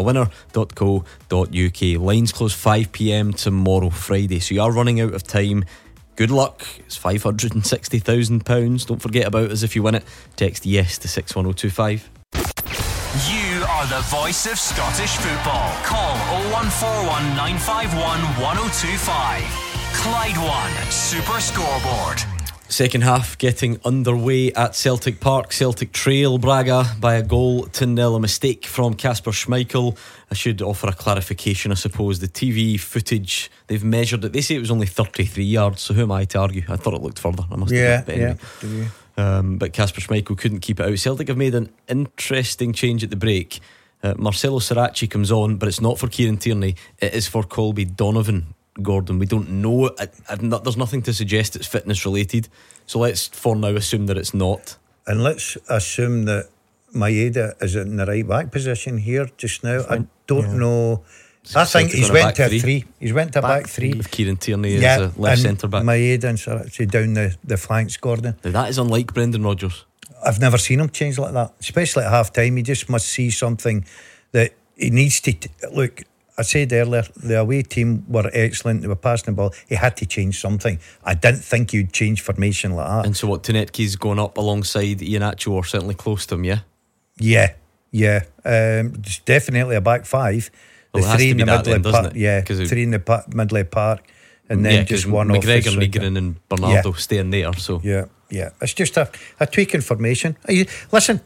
makemeawinner.co.uk. Lines close 5pm tomorrow, Friday, so you are running out of time. Good luck. It's £560,000. Don't forget about us if you win it. Text YES to 61025. You are the voice of Scottish football. Call 0141 951 1025. Clyde One Super Scoreboard. Second half getting underway at Celtic Park. Celtic trail Braga by a 1-0. A mistake from Kasper Schmeichel. I should offer a clarification, I suppose. The TV footage, they've measured it. They say it was only 33 yards, so who am I to argue? I thought it looked further. I must admit. But anyway. But Kasper Schmeichel couldn't keep it out. Celtic have made an interesting change at the break. Marcelo Sarachi comes on, but it's not for Kieran Tierney. It is for Colby Donovan. Gordon, we don't know. There's nothing to suggest it's fitness related, so let's for now assume that it's not, and let's assume that Maeda is in the right back position here just now. I don't know. I think he's went to a 3. He's went to back 3 with Kieran Tierney as a left centre back. Maeda and Sarachi down the flanks, Gordon. Now, that is unlike Brendan Rodgers. I've never seen him change like that, especially at half time. He just must see something that he needs to look. I said earlier, the away team were excellent. They were passing the ball. He had to change something. I didn't think you'd change formation like that. And so what, Tunetke's going up alongside Iheanacho, or certainly close to him, yeah? Yeah. It's definitely a back 5. Well, the 3 in the middle park. Yeah, 3 in the middle of park, and then just one off. McGregor, Negrin and Bernardo staying there. So yeah. It's just a tweak in formation. Listen,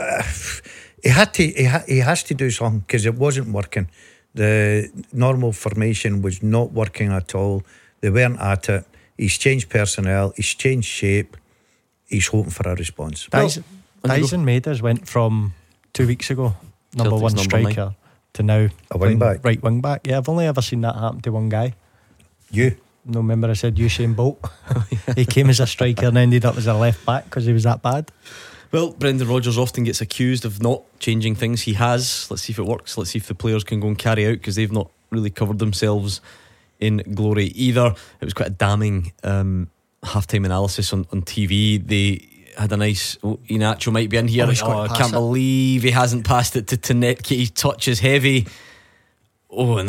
he has to do something because it wasn't working. The normal formation was not working at all. They weren't at it. He's changed personnel. He's changed shape. He's hoping for a response. Dyson Maeders went from 2 weeks ago number one striker to now a wing back. Right wing back. Yeah, I've only ever seen that happen to one guy. You? No, remember I said Usain Bolt. He came as a striker and ended up as a left back because he was that bad. Well, Brendan Rodgers often gets accused of not changing things. He has. Let's see if it works. Let's see if the players can go and carry out, because they've not really covered themselves in glory either. It was quite a damning half-time analysis on TV. They had a nice Iheanacho might be in here. I can't believe he hasn't passed it to Tunetke. His touch is heavy. And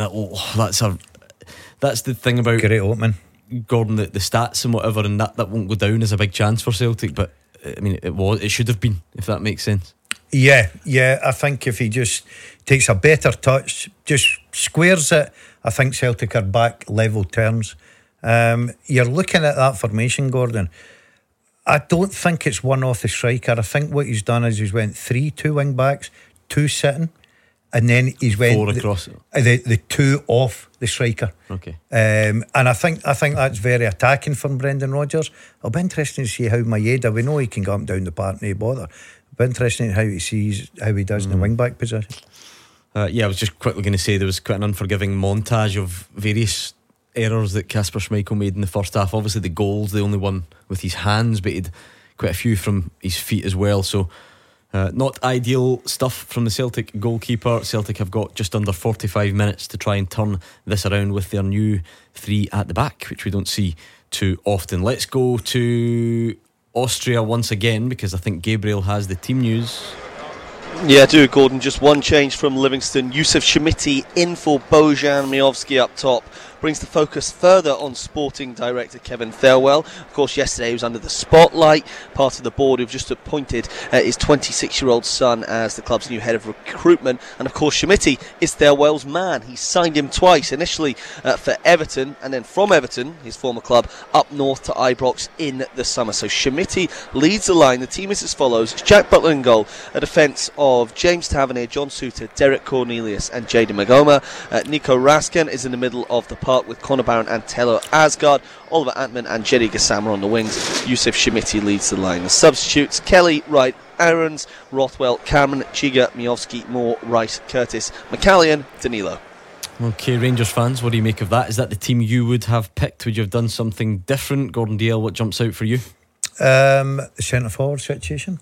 that's the thing about great opening, Gordon, the stats and whatever, and that won't go down as a big chance for Celtic, but I mean, it should have been, if that makes sense. Yeah, I think if he just takes a better touch, just squares it, I think Celtic are back level terms. You're looking at that formation, Gordon. I don't think it's one off the striker. I think what he's done is he's went 2 wing backs, 2 sitting, and then he's went 4 across the 2 off the striker. Okay. And I think that's very attacking from Brendan Rodgers. It'll be interesting to see how Maeda, we know he can go up and down the park, no bother. It'll be interesting how he does in the wing back position. I was just quickly going to say there was quite an unforgiving montage of various errors that Kasper Schmeichel made in the first half. Obviously the goal's the only one with his hands, but he had quite a few from his feet as well, so not ideal stuff from the Celtic goalkeeper. Celtic have got just under 45 minutes to try and turn this around with their new 3 at the back, which we don't see too often. Let's go to Austria once again, because I think Gabriel has the team news. Yeah, I do, Gordon. Just one change from Livingston. Yusuf Shimiti in for Bojan Miovski up top. Brings the focus further on sporting director Kevin Thelwell. Of course, yesterday he was under the spotlight. Part of the board who've just appointed his 26-year-old son as the club's new head of recruitment. And of course, Shimiti is Thelwell's man. He signed him twice, initially for Everton, and then from Everton, his former club, up north to Ibrox in the summer. So Shimiti leads the line. The team is as follows. It's Jack Butler in goal, a defence of James Tavernier, John Suter, Derek Cornelius and Jayden Magoma. Nico Raskin is in the middle of the park with Conor Barron and Tello Asgard. Oliver Antman and Jerry Gassama on the wings. Yusuf Shimiti leads the line. The substitutes: Kelly, Wright, Aarons, Rothwell, Cameron, Chiga, Miovski, Moore, Rice, Curtis, McCallion, Danilo. Okay, Rangers fans, what do you make of that? Is that the team you would have picked? Would you have done something different? Gordon Dalziel, what jumps out for you? The centre forward situation.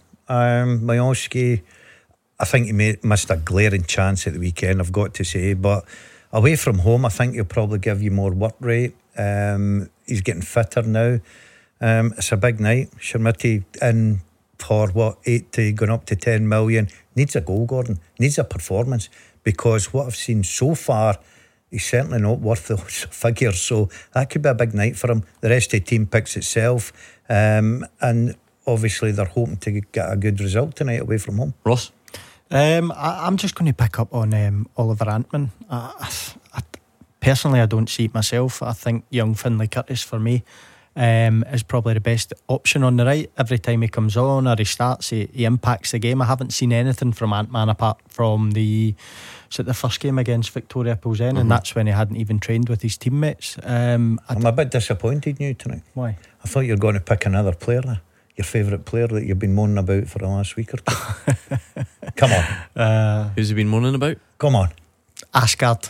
Miovski, I think he missed a glaring chance at the weekend, I've got to say, but away from home I think he'll probably give you more work rate. He's getting fitter now. It's a big night. Shimiti in for 8 to going up to 10 million. Needs a goal, Gordon. Needs a performance, because what I've seen so far, he's certainly not worth those figures. So that could be a big night for him. The rest of the team picks itself, and obviously they're hoping to get a good result tonight away from home. Ross? I'm just going to pick up on Oliver Antman. Personally, I don't see it myself. I think young Finlay Curtis for me is probably the best option on the right. Every time he comes on or he starts, he impacts the game. I haven't seen anything from Antman apart from the first game against Victoria Pilsen, and that's when he hadn't even trained with his teammates. I'm a bit disappointed in you tonight. Why? I thought you were going to pick another player there. Your favourite player that you've been moaning about for the last week or two. Come on. Who's he been moaning about? Come on. Asgard.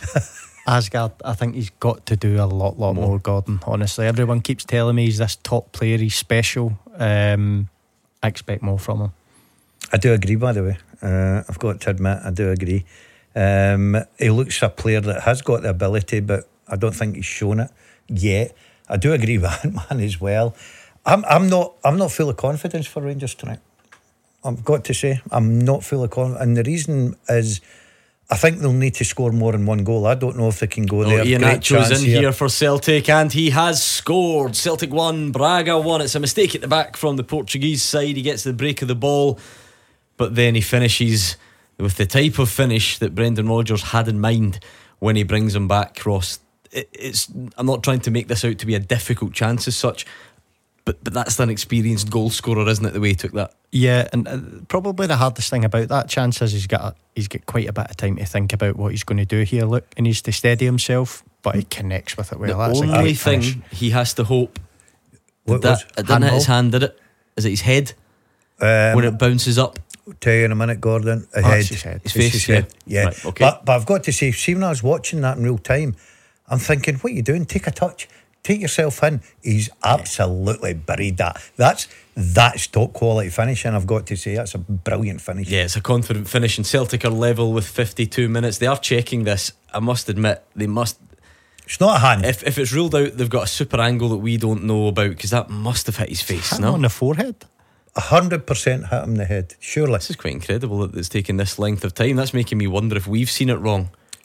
I think he's got to do a lot more, Gordon. Honestly, everyone keeps telling me he's this top player, he's special. I expect more from him. I do agree, by the way. I've got to admit, I do agree. He looks a player that has got the ability, but I don't think he's shown it yet. I do agree with Antman as well. I'm not full of confidence for Rangers tonight. I've got to say, I'm not full of confidence, and the reason is I think they'll need to score more than one goal. I don't know if they can go there. Ian Acho's in here for Celtic, and he has scored. Celtic 1, Braga 1. It's a mistake at the back from the Portuguese side. He gets the break of the ball, but then he finishes with the type of finish that Brendan Rodgers had in mind when he brings him back, Ross. I'm not trying to make this out to be a difficult chance as such, but that's an experienced goal scorer, isn't it, the way he took that? Yeah, and probably the hardest thing about that chance is he's got quite a bit of time to think about what he's going to do here. Look, he needs to steady himself, but he connects with it well. The only thing he has to hope it didn't hit his hand, did it? Is it his head when it bounces up? I'll tell you in a minute, Gordon. His head. His face, yeah. Yeah. Right, okay. But I've got to say, see, when I was watching that in real time, I'm thinking, what are you doing? Take a touch. Take yourself in. He's absolutely buried that. That's top quality finish, and I've got to say that's a brilliant finish. Yeah, it's a confident finish, and Celtic are level with 52 minutes. They are checking this. I must admit, they must. It's not a hand. If it's ruled out, they've got a super angle that we don't know about, because that must have hit his face. Hit him on the forehead. 100% hit him in the head. Surely. This is quite incredible that it's taken this length of time. That's making me wonder if we've seen it wrong.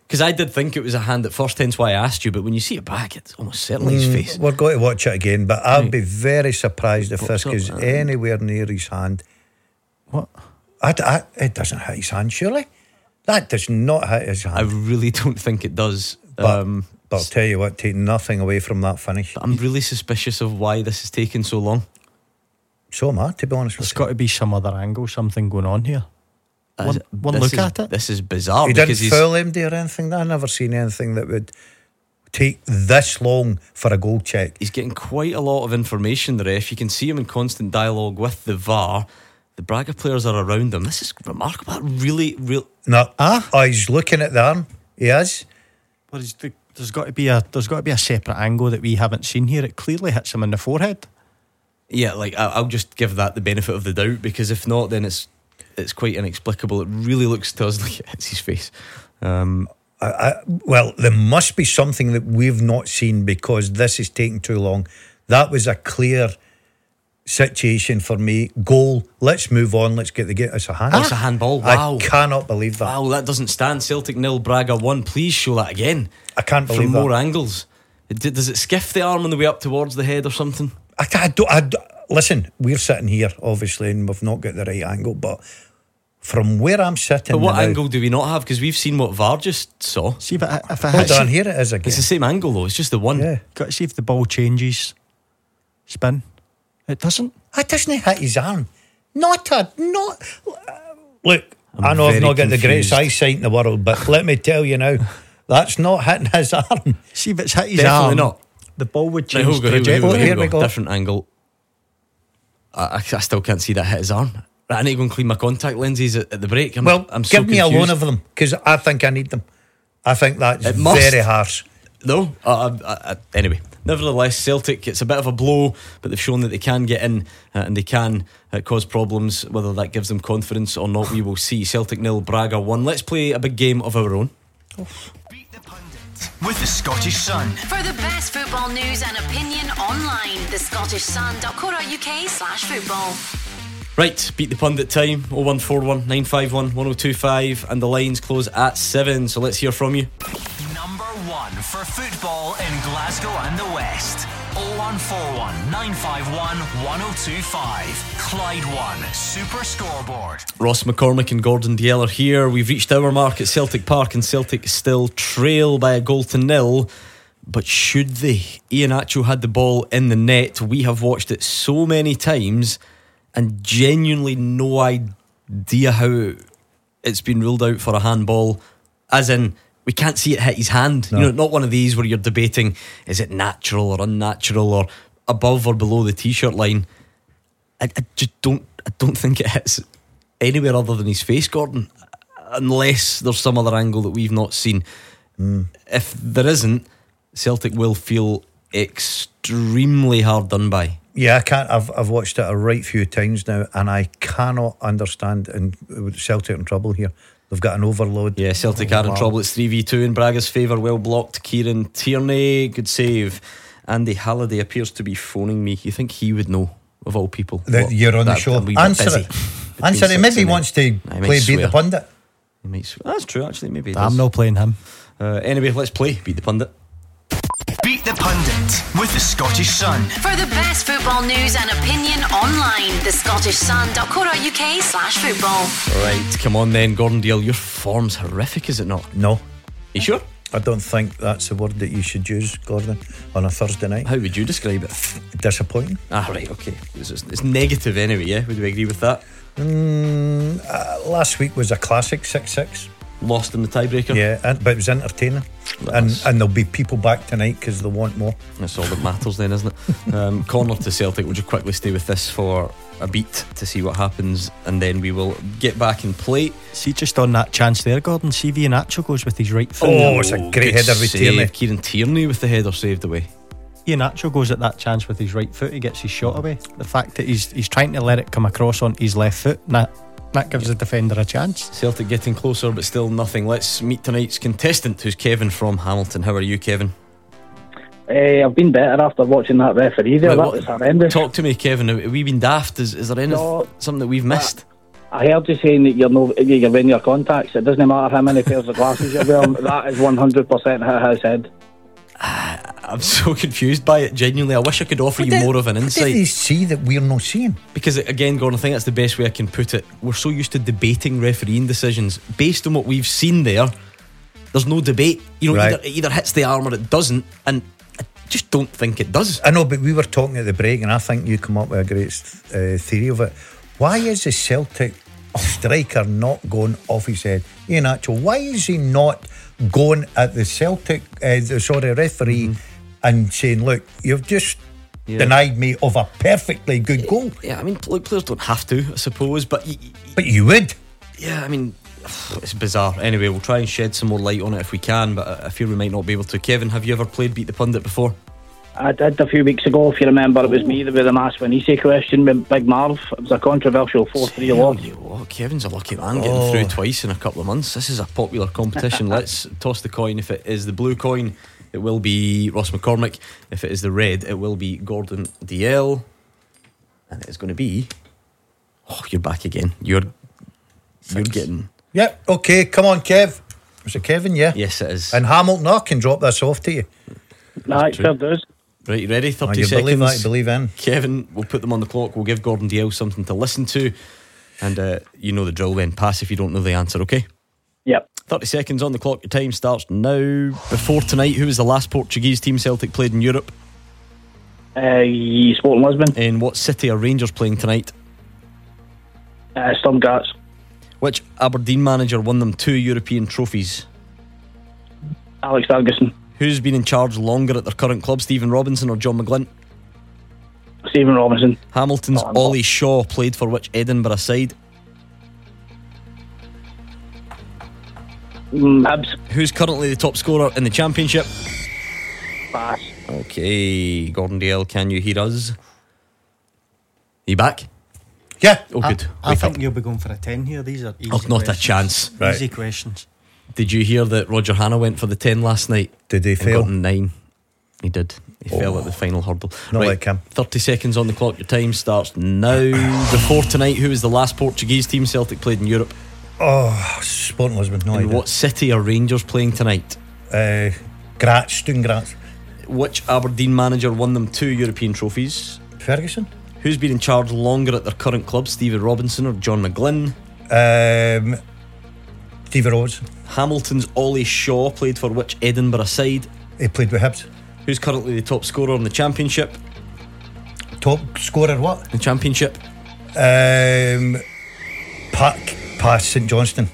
Because I did think it was a hand at first, hence why I asked you. But when you see it back, it's almost certainly his face. We're going to watch it again, but I'll be very surprised if this goes anywhere near his hand. What? It doesn't hit his hand, surely. That does not hit his hand. I really don't think it does. But I'll tell you what, take nothing away from that finish. I'm really suspicious of why this is taking so long. So am I, to be honest with There's you. got to be some other angle, something going on here. One look at it. This is bizarre. He because didn't foul MD or anything. I've never seen anything that would take this long for a goal check. He's getting quite a lot of information, the ref. You can see him in constant dialogue with the VAR. The Braga players are around him. This is remarkable. That really. No, he's looking at the arm. He is. But there's got to be a separate angle that we haven't seen here. It clearly hits him in the forehead. Yeah, like I'll just give that the benefit of the doubt, because if not, then it's quite inexplicable. It really looks to us like it hits his face. Well, there must be something that we've not seen, because this is taking too long. That was a clear situation for me. Goal. Let's move on. Let's get the game. It's a hand. It's a handball. Wow. I cannot believe that. Wow, that doesn't stand. Celtic 0, Braga 1. Please show that again. I can't believe from that. more angles. Does it skiff the arm on the way up towards the head or something? I don't, listen, we're sitting here obviously and we've not got the right angle, but from where I'm sitting, but what now, angle do we not have? Because we've seen what VAR just saw. See, but if it hold hits, on, here it is again. It's the same angle though. It's just the one. Yeah. got to see if the ball changes spin. It doesn't. It doesn't hit his arm. Not. Look, I know I've very not got the greatest confused. eyesight in the world, but let me tell you now, that's not hitting his arm. See if it's hit his Definitely arm. not. The ball would Right, change here trajectory. we go. Different angle. I still can't see that hit his arm. Right, I need to go and clean my contact lenses at the break. I'm so give me a confused. loan of them, because I think I need them. I think that's It must. very harsh. No, anyway, nevertheless, Celtic, it's a bit of a blow, but they've shown that they can get in and they can cause problems. Whether that gives them confidence or not, we will see. Celtic 0, Braga 1. Let's play a big game of our own. Beat the Pundit with the Scottish Sun. For the best football news and opinion online, thescottishsun.co.uk/football. Right, beat the pundit time. 0141 951 1025, and the lines close at 7. So let's hear from you. Number 1 for football in Glasgow and the West. 0141 951 1025. Clyde One Super Scoreboard. Ross McCormick and Gordon Dalziel are here. We've reached our mark at Celtic Park, and Celtic still trail by a 1-0. But should they? Iheanacho had the ball in the net. We have watched it so many times and genuinely no idea how it's been ruled out for a handball. As in, we can't see it hit his hand. No. You know, not one of these where you're debating, is it natural or unnatural or above or below the t-shirt line. I just don't think it hits anywhere other than his face, Gordon, unless there's some other angle that we've not seen. If there isn't, Celtic will feel extremely hard done by. Yeah, I can't. I've watched it a right few times now, and I cannot understand. And Celtic in trouble here. They've got an overload. Yeah, Celtic are in trouble. It's 3v2 in Braga's favour. Well blocked. Kieran Tierney, good save. Andy Halliday appears to be phoning me. You think he would know, of all people? That you're on the show. Answer it. Answer it. Maybe he wants to play Beat the Pundit. He might swear. That's true, actually. Maybe he I'm does. not playing him. Anyway, let's play Beat the Pundit. Beat the Pundit with the Scottish Sun. For the best football news and opinion online, thescottishsun.co.uk/football. Right, come on then, Gordon Dalziel. Your form's horrific, is it not? No. You sure? I don't think that's the word that you should use, Gordon, on a Thursday night. How would you describe it? Disappointing. Right, okay. It's negative anyway, yeah? Would we agree with that? Last week was a classic 6-6. Lost in the tiebreaker? Yeah, but it was entertaining. And there'll be people back tonight because they want more. That's all that matters then, isn't it? Corner to Celtic. We'll just quickly stay with this for a beat to see what happens, and then we will get back and play. See, just on that chance there, Gordon, see Iheanacho goes with his right foot. Oh, it's a great Good header with save. Tierney. Kieran Tierney with the header saved away. Iheanacho goes at that chance with his right foot. He gets his shot away. The fact that he's trying to let it come across on his left foot, that gives the defender a chance. Celtic getting closer, but still nothing. Let's meet tonight's contestant, who's Kevin from Hamilton. How are you, Kevin? I've been better after watching that referee there. Right, that was horrendous. Talk to me, Kevin. Have we been daft? Is there anything, something that we've missed? I heard you saying that you're wearing your contacts. It doesn't matter how many pairs of glasses you're wearing. That is 100% hit his head. I'm so confused by it, genuinely. I wish I could offer you more of an insight. What did they see that we're not seeing? Because again, Gordon, I think that's the best way I can put it. We're so used to debating refereeing decisions. Based on what we've seen there's no debate. You know, Right. it either hits the arm or it doesn't, and I just don't think it does. I know, but we were talking at the break, and I think you come up with a great theory of it. Why is the Celtic striker not going off his head? Ian Atchell, why is he not going at the Celtic referee and saying, look, you've just denied me of a perfectly good goal? Yeah, I mean, look, players don't have to, I suppose, but you would. Yeah, I mean, it's bizarre. Anyway, we'll try and shed some more light on it if we can, but I fear we might not be able to. Kevin, have you ever played Beat the Pundit before? I did a few weeks ago, if you remember. It was me with the Masvanisi question with Big Marv. It was a controversial 4-3 loss. Oh, Kevin's a lucky man getting through twice in a couple of months. This is a popular competition. Let's toss the coin. If it is the blue coin, it will be Ross McCormick. If it is the red, it will be Gordon DL. And it is going to be... Oh, you're back again. You're getting... Yep, okay, come on, Kev. Was it Kevin? Yeah. Yes, it is. And Hamilton, I can drop this off to you. Right, fair dues. Right, you ready? 30 you seconds. believe that, you believe in. Kevin, we'll put them on the clock. We'll give Gordon DL something to listen to. And you know the drill then. Pass if you don't know the answer, okay? Yep. 30 seconds on the clock. Your time starts now. Before tonight, who was the last Portuguese team Celtic played in Europe? Sporting Lisbon. In what city are Rangers playing tonight? Sturm Graz. Which Aberdeen manager won them 2 European trophies? Alex Ferguson. Who's been in charge longer at their current club, Stephen Robinson or John McGlynn? Stephen Robinson. Hamilton's Ollie Shaw played for which Edinburgh side? Hibs. Who's currently the top scorer in the Championship? Pass. Okay, Gordon DL, can you hear us? Are you back? Yeah. Oh, good. I think you'll be going for a 10 here. These are easy not questions. a chance. Easy questions. Did you hear that Roger Hanna went for the 10 last night? Did he fail? Got 9. He did. He fell at the final hurdle. Not like him. 30 seconds on the clock. Your time starts now. Before tonight, who was the last Portuguese team Celtic played in Europe? Oh, Sporting Lisbon. No In idea. what city are Rangers playing tonight? Graz, Sturm Graz. Which Aberdeen manager won them 2 European trophies? Ferguson. Who's been in charge longer at their current club, Stephen Robinson or John McGlynn? Stephen Robinson. Hamilton's Ollie Shaw played for which Edinburgh side? He played with Hibs. Who's currently the top scorer in the Championship? Top scorer what? The Championship? Pass St Johnston.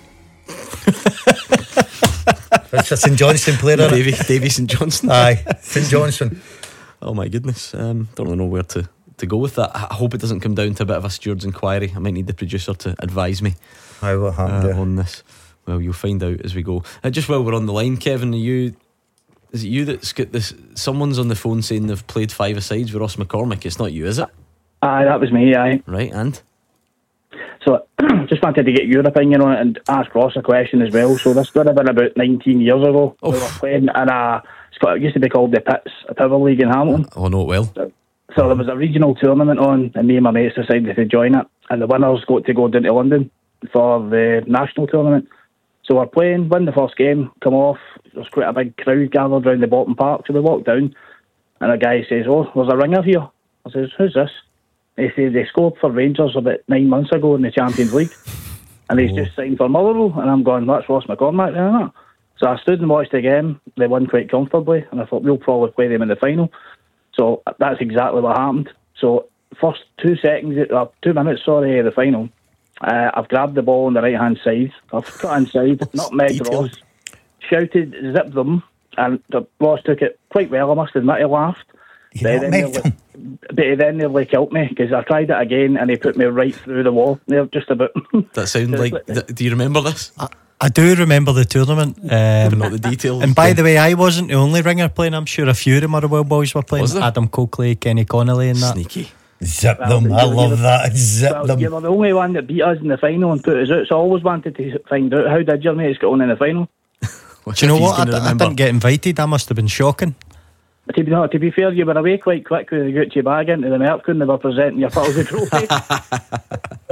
It's a St Johnston player, isn't it? Davy St Johnston. Aye, St Johnston. Oh my goodness. Don't really know where to go with that. I hope it doesn't come down to a bit of a steward's inquiry. I might need the producer to advise me what happened on this. Well, you'll find out as we go. Just while we're on the line, Kevin, is it you that's got this? Someone's on the phone saying they've played 5-a-sides with Ross McCormick. It's not you, is it? Aye, that was me, aye. Right, and? So, just wanted to get your opinion on it and ask Ross a question as well. So, this would have been about 19 years ago. We were playing in it used to be called the Pits, a Power League in Hamilton. Oh, I know it well. So there was a regional tournament on, and me and my mates decided to join it, and the winners got to go down to London for the national tournament. So we're playing, win the first game, come off. There's quite a big crowd gathered around the bottom park, so we walk down, and a guy says, "Oh, there's a ringer here." I says, "Who's this?" He says, "They scored for Rangers about 9 months ago in the Champions League, and he's just signed for Motherwell." And I'm going, "That's Ross McCormack, isn't it?" So I stood and watched the game. They won quite comfortably, and I thought we'll probably play them in the final. So that's exactly what happened. So first 2 minutes, of the final, I've grabbed the ball on the right hand side. I've cut inside, nutmegged Ross, shouted, zipped them, and the Ross took it quite well. I must admit, he laughed. But he then nearly killed me because I tried it again and he put me right through the wall. There, just about. That sounds like. Do you remember this? I do remember the tournament, but not the details. And by the way, I wasn't the only ringer playing. I'm sure a few of the Motherwell boys were playing. Was there? Adam Coakley, Kenny Connolly, and that. Sneaky. Zip them. I love that. Zip them. You were the only one that beat us in the final and put us out. So I always wanted to find out, how did your mates get on in the final? Do you know what? I didn't get invited. That must have been shocking. To be fair, you were away quite quick with the Gucci bag into the Merc and they were presenting your Palsy trophy.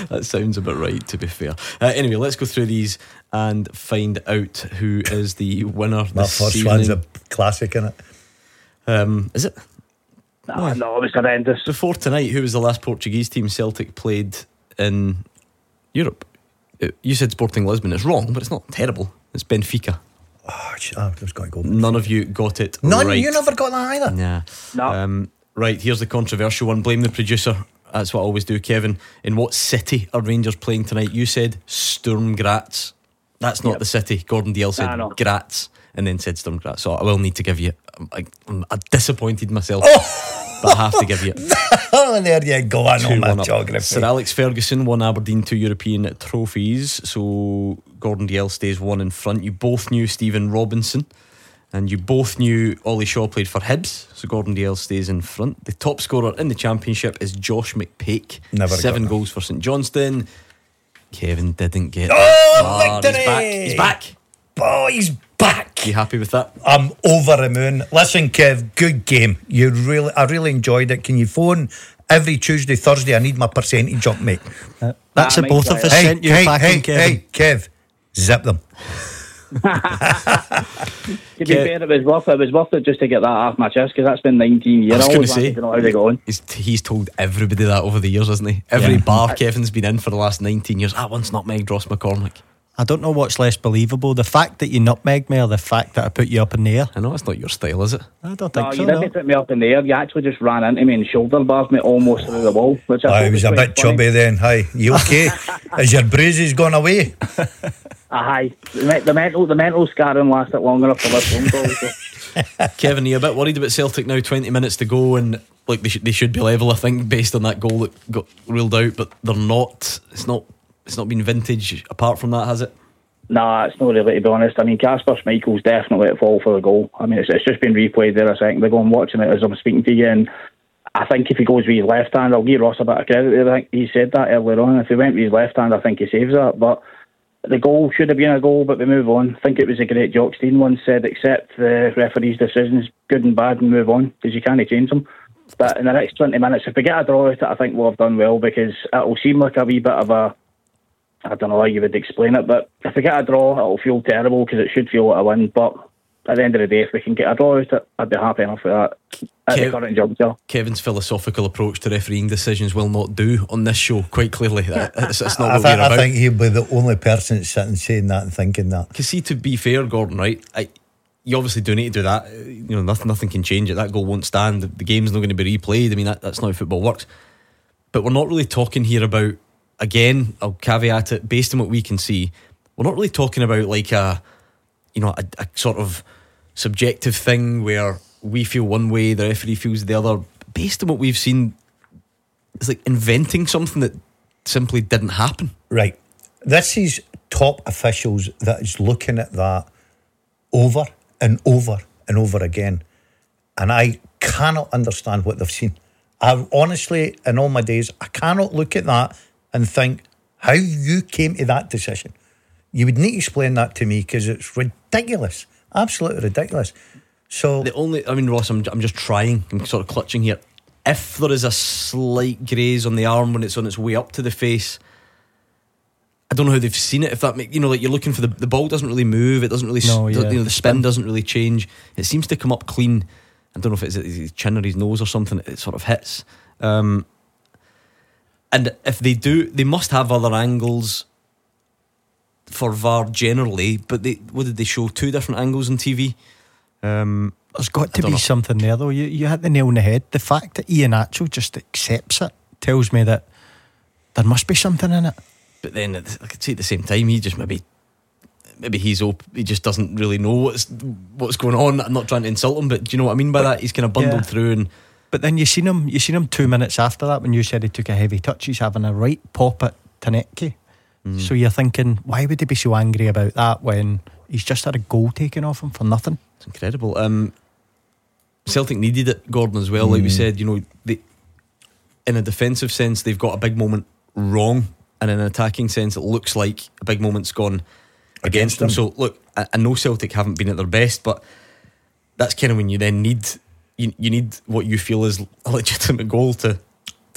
That sounds about right, to be fair. Anyway, let's go through these and find out who is the winner That this first evening. one's a classic, innit? Is it? No, it was horrendous. Before tonight, who was the last Portuguese team Celtic played in Europe? You said Sporting Lisbon. It's wrong, but it's not terrible. It's Benfica. Oh, I was going to go. None of you got it None, right. you never got that either. Nah. No. Right, here's the controversial one. Blame the producer. That's what I always do, Kevin. In what city are Rangers playing tonight? You said Sturm Graz. That's not the city. Gordon Dalziel said no. Graz and then said Sturm Graz. So I will need to give you. I'm disappointed myself, but I have to give you. Oh, there you go. I know 2-1 my up. geography. Sir Alex Ferguson won Aberdeen 2 European trophies, so Gordon Dalziel stays 1 in front. You both knew Stephen Robinson, and you both knew Ollie Shaw played for Hibs, so Gordon Dalziel stays in front. The top scorer in the championship is Josh McPake. Never 7 got that. goals for St Johnstone. Kevin didn't get Oh, that. victory! He's back. Oh, he's back. You happy with that? I'm over the moon. Listen, Kev, good game. I really enjoyed it. Can you phone every Tuesday, Thursday? I need my percentage up, mate. That's the both of us sent you packing, Kevin. Hey, Kev, zip them. To be fair, it was worth it just to get that off my chest, because that's been 19 years. I was I going always to say, wanted to know how they go on. he's told everybody that over the years, hasn't he? Every bar Kevin's been in for the last 19 years. I once nutmegged Ross McCormick. I don't know what's less believable, the fact that you nutmegged me or the fact that I put you up in the air. I know it's not your style, is it? I don't No, think so. you didn't put me up in the air. You actually just ran into me and shoulder barred me almost through the wall. Which I was a bit chubby then. Hi, you okay? Has your bruises gone away? Aye, the mental scarring lasted long enough for this phone call. So. Kevin, are you a bit worried about Celtic now? 20 minutes to go, and like they should be level, I think, based on that goal that got ruled out. But they're not. It's not been vintage. Apart from that, has it? Nah, it's not really, to be honest. I mean, Kasper Schmeichel's definitely at fault for the goal. I mean, it's just been replayed there a second ago. I'm watching it as I'm speaking to you, and I think if he goes with his left hand, I'll give Ross a bit of credit there. I think he said that earlier on. If he went with his left hand, I think he saves that. But the goal should have been a goal, but we move on. I think it was a great Jock Stein once said, accept the referee's decisions, good and bad, and move on, because you can't change them. But in the next 20 minutes, if we get a draw out of it, I think we'll have done well, because it'll seem like a wee bit of a, I don't know how you would explain it, but if we get a draw, it'll feel terrible, because it should feel like a win. But at the end of the day, if we can get a draw out of it, I'd be happy enough with that. At the current juncture. Kevin's philosophical approach to refereeing decisions will not do on this show, quite clearly. It's not what we're about. I think he'll be the only person that's sitting saying that and thinking that. Because see, to be fair, Gordon, right, you obviously do need to do that. You know, nothing can change it. That goal won't stand. The game's not going to be replayed. I mean, that's not how football works. But we're not really talking here about, again, I'll caveat it, based on what we can see, we're not really talking about like a sort of subjective thing where we feel one way, the referee feels the other. Based on what we've seen, it's like inventing something that simply didn't happen. Right. This is top officials that is looking at that over and over and over again. And I cannot understand what they've seen. I honestly, in all my days, I cannot look at that and think how you came to that decision. You would need to explain that to me, because it's ridiculous. Absolutely ridiculous. So Ross, I'm just trying. I'm sort of clutching here. If there is a slight graze on the arm when it's on its way up to the face, I don't know how they've seen it. If that like you're looking for the ball doesn't really move. It doesn't really. The spin doesn't really change. It seems to come up clean. I don't know if it's his chin or his nose or something. It sort of hits. And if they do, they must have other angles for VAR generally. But what did they show? 2 different angles on TV. There's got to be something there, though. You hit the nail on the head. The fact that Ian Atchell just accepts it tells me that there must be something in it. But then I could say at the same time, he just maybe he's he just doesn't really know what's going on. I'm not trying to insult him, but do you know what I mean by that? He's kind of bundled through. And but then you seen him 2 minutes after that, when you said he took a heavy touch. He's having a right pop at Tanecki. So you're thinking, why would he be so angry about that when he's just had a goal taken off him for nothing? It's incredible. Celtic needed it, Gordon, as well. Like we said, in a defensive sense, they've got a big moment wrong, and in an attacking sense, it looks like a big moment's gone against them. So look, I know Celtic haven't been at their best, but that's kind of when you then need you need what you feel is a legitimate goal to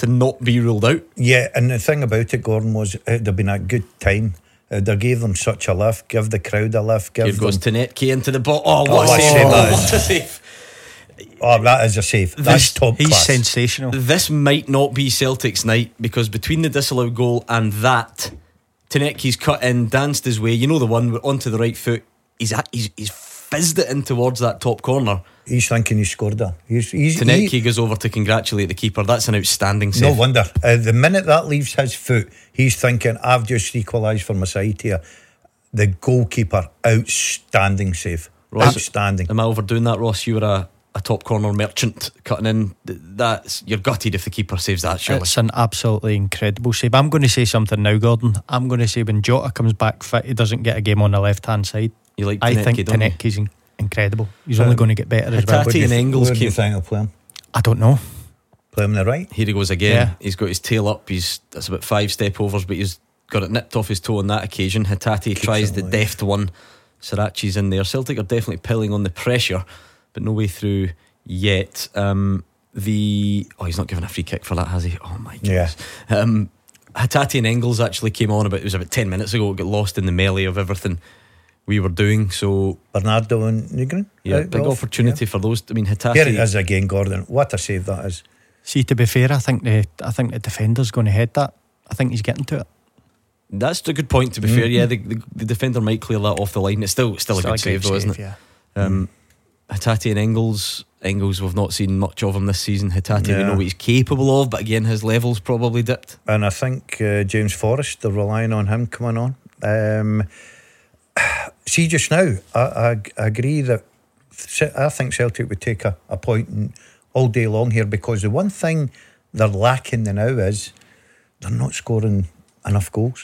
to not be ruled out. Yeah, and the thing about it, Gordon, was it'd have been a good time. They gave them such a lift, give the crowd a lift. Here goes them... Tenetke into the ball. Oh, what a save save! that What is. a save! Oh, that is a save. That's top He's class. sensational. This might not be Celtic's night, because between the disallowed goal and that, Tenetke's cut in, danced his way. You know the one onto the right foot. He's fizzed it in towards that top corner. He's thinking he scored that. Tenetke goes over to congratulate the keeper. That's an outstanding save. No wonder. The minute that leaves his foot, he's thinking, I've just equalised for my side here. The goalkeeper, outstanding save. Ross, outstanding. Am I overdoing that, Ross? You were a top corner merchant cutting in. You're gutted if the keeper saves that, surely. It's an absolutely incredible save. I'm going to say something now, Gordon. I'm going to say when Jota comes back fit, he doesn't get a game on the left hand side. You like I Tenetke, think don't you? Tenetke's incredible. He's only going to get better as well. Hatate and Engels Where do you came. think he'll play him? I don't know. Play him on the right? Here he goes again. Yeah. He's got his tail up. That's about 5 step overs, but he's got it nipped off his toe on that occasion. Hatate tries the deft one. Sriracha's in there. Celtic are definitely pilling on the pressure, but no way through yet. He's not given a free kick for that, has he? Oh my goodness. Yeah. Hatate and Engels actually came on it was about 10 minutes ago. Got lost in the melee of everything we were doing. So Bernardo and Nygren. Yeah, big opportunity for those. I mean, Hatate. Here it is again, Gordon. What a save that is. See, to be fair, I think the defender's going to head that. I think he's getting to it. That's a good point, to be fair. Yeah, the defender might clear that off the line. It's still a good save, though, isn't it? Yeah. Hatate and Engels, we've not seen much of him this season. Hatate, we know what he's capable of, but again, his level's probably dipped. And I think James Forrest, they're relying on him coming on. See, just now, I agree that I think Celtic would take a point all day long here, because the one thing they're lacking now is they're not scoring enough goals.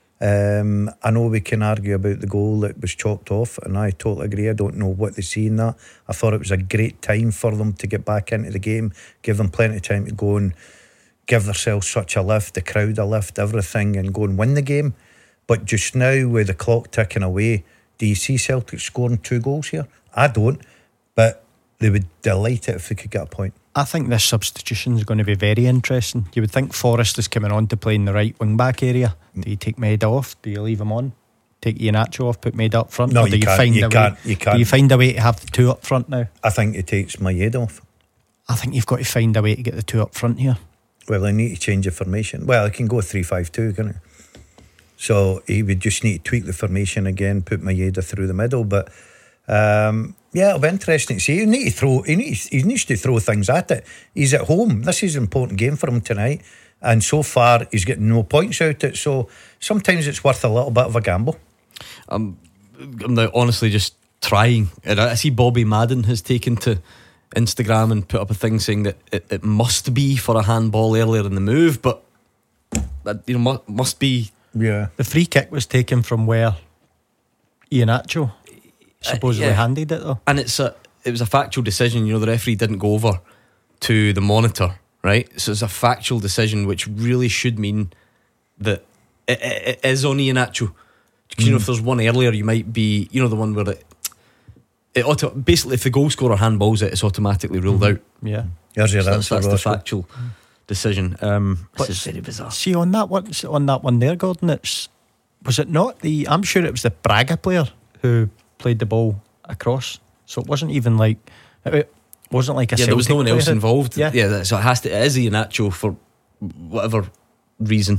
I know we can argue about the goal that was chalked off, and I totally agree. I don't know what they see in that. I thought it was a great time for them to get back into the game, give them plenty of time to go and give themselves such a lift, the crowd a lift, everything, and go and win the game. But just now, with the clock ticking away, do you see Celtic scoring 2 goals here? I don't, but they would delight it if they could get a point. I think this substitution is going to be very interesting. You would think Forrest is coming on to play in the right wing back area. Do you take Maeda off? Do you leave him on? Take Iheanacho off, put Maeda up front? No, or do you can't. Find You a can't. way, You can't. Do you find a way to have the 2 up front now? I think it takes Maeda off. I think you've got to find a way to get the 2 up front here. Well, I need to change the formation. Well, I can go 3-5-2, can't I? So he would just need to tweak the formation again, put Maeda through the middle. But yeah, it'll be interesting to see. He needs to throw things at it. He's at home. This is an important game for him tonight, and so far he's getting no points out of it. So sometimes it's worth a little bit of a gamble. I'm now honestly just trying. And I see Bobby Madden has taken to Instagram and put up a thing saying that it must be for a handball earlier in the move, but that must be. Yeah, the free kick was taken from where Iheanacho supposedly handed it, though, and it was a factual decision. The referee didn't go over to the monitor, right? So it's a factual decision, which really should mean that it is on Iheanacho. Because if there's one earlier, you might be the one where basically if the goal scorer handballs it's automatically ruled out. Yeah, there's your answer. That's the factual decision. This is very bizarre. See, on that one there, Gordon, was it not I'm sure it was the Braga player who played the ball across, so it wasn't even like it wasn't like a there was no one else involved. So it is Iheanacho for whatever reason.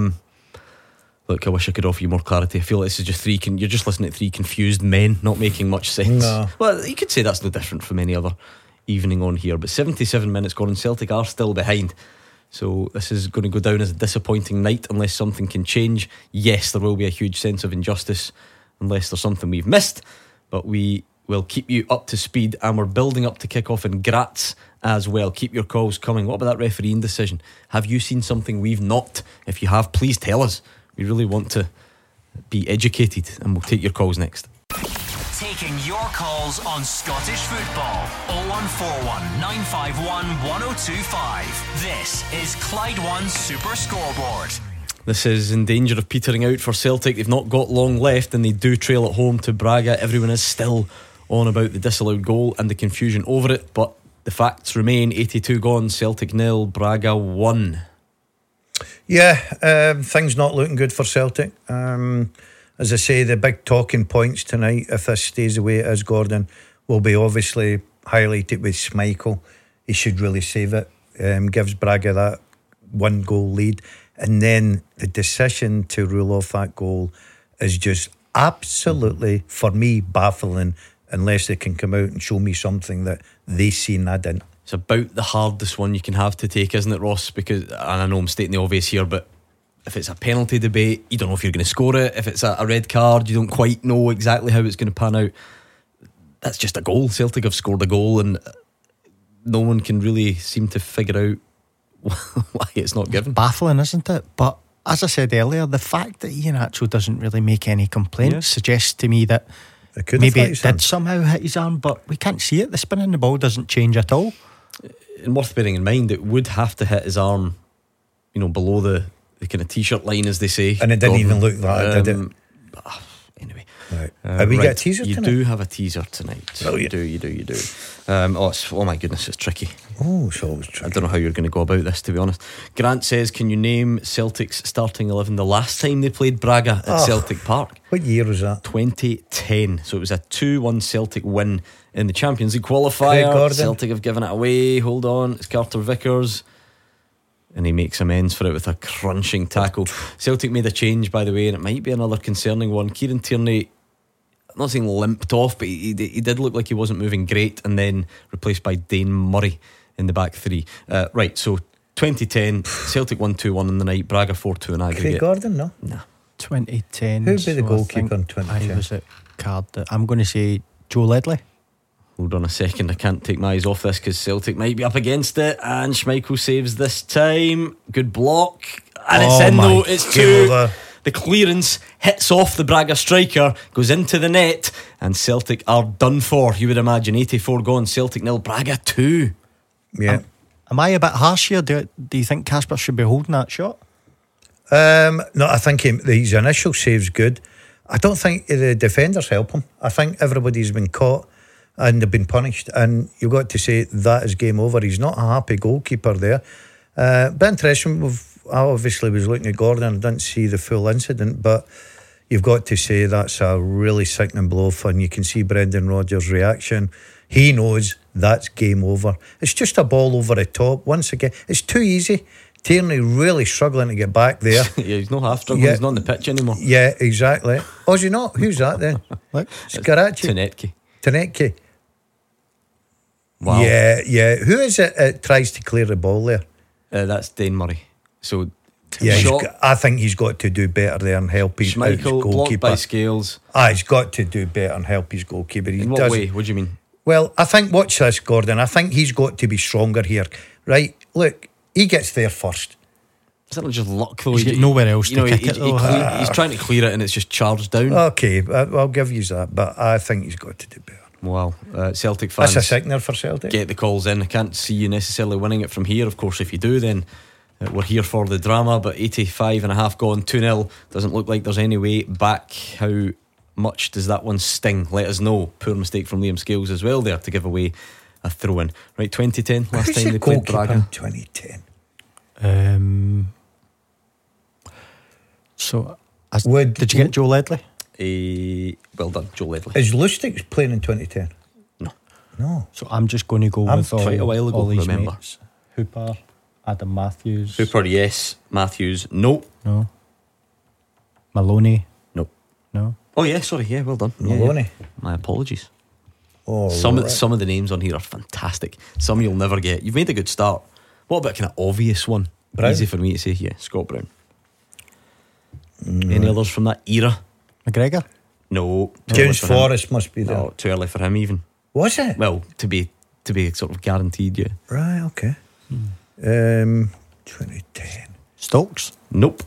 Look, I wish I could offer you more clarity. I feel like this is just you're just listening to 3 confused men not making much sense. No. Well, you could say that's no different from any other evening on here, but 77 minutes gone and Celtic are still behind, so this is going to go down as a disappointing night unless something can change. Yes, there will be a huge sense of injustice unless there's something we've missed, but we will keep you up to speed, and we're building up to kick off in Graz as well. Keep your calls coming. What about that refereeing decision? Have you seen something we've not? If you have, please tell us. We really want to be educated, and we'll take your calls next. Taking your calls on Scottish football. 0141 951 1025. This is Clyde One Super Scoreboard. This is in danger of petering out for Celtic. They've not got long left, and they do trail at home to Braga. Everyone is still on about the disallowed goal and the confusion over it, but the facts remain: 82 gone, Celtic 0, Braga 1. Yeah, things not looking good for Celtic. As I say, the big talking points tonight, if this stays the way it is, Gordon, will be obviously highlighted with Schmeichel. He should really save it. Gives Braga that 1 goal lead. And then the decision to rule off that goal is just absolutely, for me, baffling, unless they can come out and show me something that they see and I didn't. It's about the hardest one you can have to take, isn't it, Ross? Because, and I know I'm stating the obvious here, but if it's a penalty debate, you don't know if you're going to score it. If it's a red card, you don't quite know exactly how it's going to pan out. That's just a goal. Celtic have scored a goal, and no one can really seem to figure out why it's not given. Baffling, isn't it? But as I said earlier, the fact that Iheanacho doesn't really make any complaints suggests to me that maybe it did somehow hit his arm, but we can't see it. The spin in the ball doesn't change at all. And worth bearing in mind, it would have to hit his arm, below the kind of t-shirt line, as they say. And it didn't even look that, did it? Anyway, right. We get a teaser tonight? You do have a teaser tonight. Oh, you do. Oh my goodness, it's tricky. Oh, it's always tricky. I don't know how you're going to go about this, to be honest. Grant says, can you name Celtic's starting 11 the last time they played Braga at Celtic Park? What year was that? 2010. So it was a 2-1 Celtic win in the Champions League qualifier. Celtic have given it away. Hold on, it's Carter Vickers, and he makes amends for it with a crunching tackle. Celtic made a change, by the way, and it might be another concerning one. Kieran Tierney, I'm not saying limped off, but he did look like he wasn't moving great, and then replaced by Dane Murray in the back three. Right, so 2010, Celtic won 2-1 in the night, Braga 4-2 in aggregate. Craig Gordon, no? No. 2010. Who'd be the goalkeeper in 2010? I was at Cardiff. I'm going to say Joe Ledley. Hold on a second, I can't take my eyes off this because Celtic might be up against it. And Schmeichel saves this time. Good block. And it's in though, it's 2. The clearance hits off the Braga striker, goes into the net, and Celtic are done for. You would imagine 84 gone, Celtic 0, Braga 2. Yeah. Am I a bit harsh here? Do you think Kasper should be holding that shot? No, I think his initial save's good. I don't think the defenders help him. I think everybody's been caught and they've been punished, and you've got to say that is game over. He's not a happy goalkeeper there. But interesting, I obviously was looking at Gordon and didn't see the full incident, but you've got to say that's a really sickening blow for, and you can see Brendan Rodgers' reaction. He knows that's game over. It's just a ball over the top. Once again, it's too easy. Tierney really struggling to get back there. Yeah, he's not half struggling. He's not on the pitch anymore. Yeah, exactly. Oh, is he not? Who's that then? Look, Tanetki. Wow. Yeah. Who is it that tries to clear the ball there? That's Dane Murray. So yeah, I think he's got to do better there and help his Schmeichel, goalkeeper. blocked by Scales. He's got to do better and help his goalkeeper. In what way? What do you mean? Well, I think, watch this, Gordon. I think he's got to be stronger here. Right? Look, he gets there first. Is that not just luck though? He's got nowhere else to kick it though. He's trying to clear it and it's just charged down. Okay, I'll give you that, but I think he's got to do better. Wow. Celtic fans, that's a sickener for Celtic. Get the calls in. I can't see you necessarily winning it from here. Of course, if you do, then we're here for the drama. But 85.5 gone, 2-0. Doesn't look like there's any way back. How much does that one sting? Let us know. Poor mistake from Liam Scales as well there to give away a throw in. Right, 2010, last time they played Braga. 2010. So did you get Joe Ledley? Well done, Joe Ledley. Is Lustig playing in 2010? No. So I'm just going to go with quite a while ago, all these remember. mates. Hooper, Adam Matthews. Hooper, yes. Matthews, no. Maloney, no. Oh yeah, sorry, yeah, well done. Maloney. Yeah. My apologies. Oh, some of the names on here are fantastic. Some you'll never get. You've made a good start. What about kind of obvious one? Brown. Easy for me to say. Yeah, Scott Brown. Any others from that era? McGregor? No. James Forrest must be there. No, too early for him even. Was it? Well, to be sort of guaranteed, yeah. Right, okay. 2010. Stokes? Nope.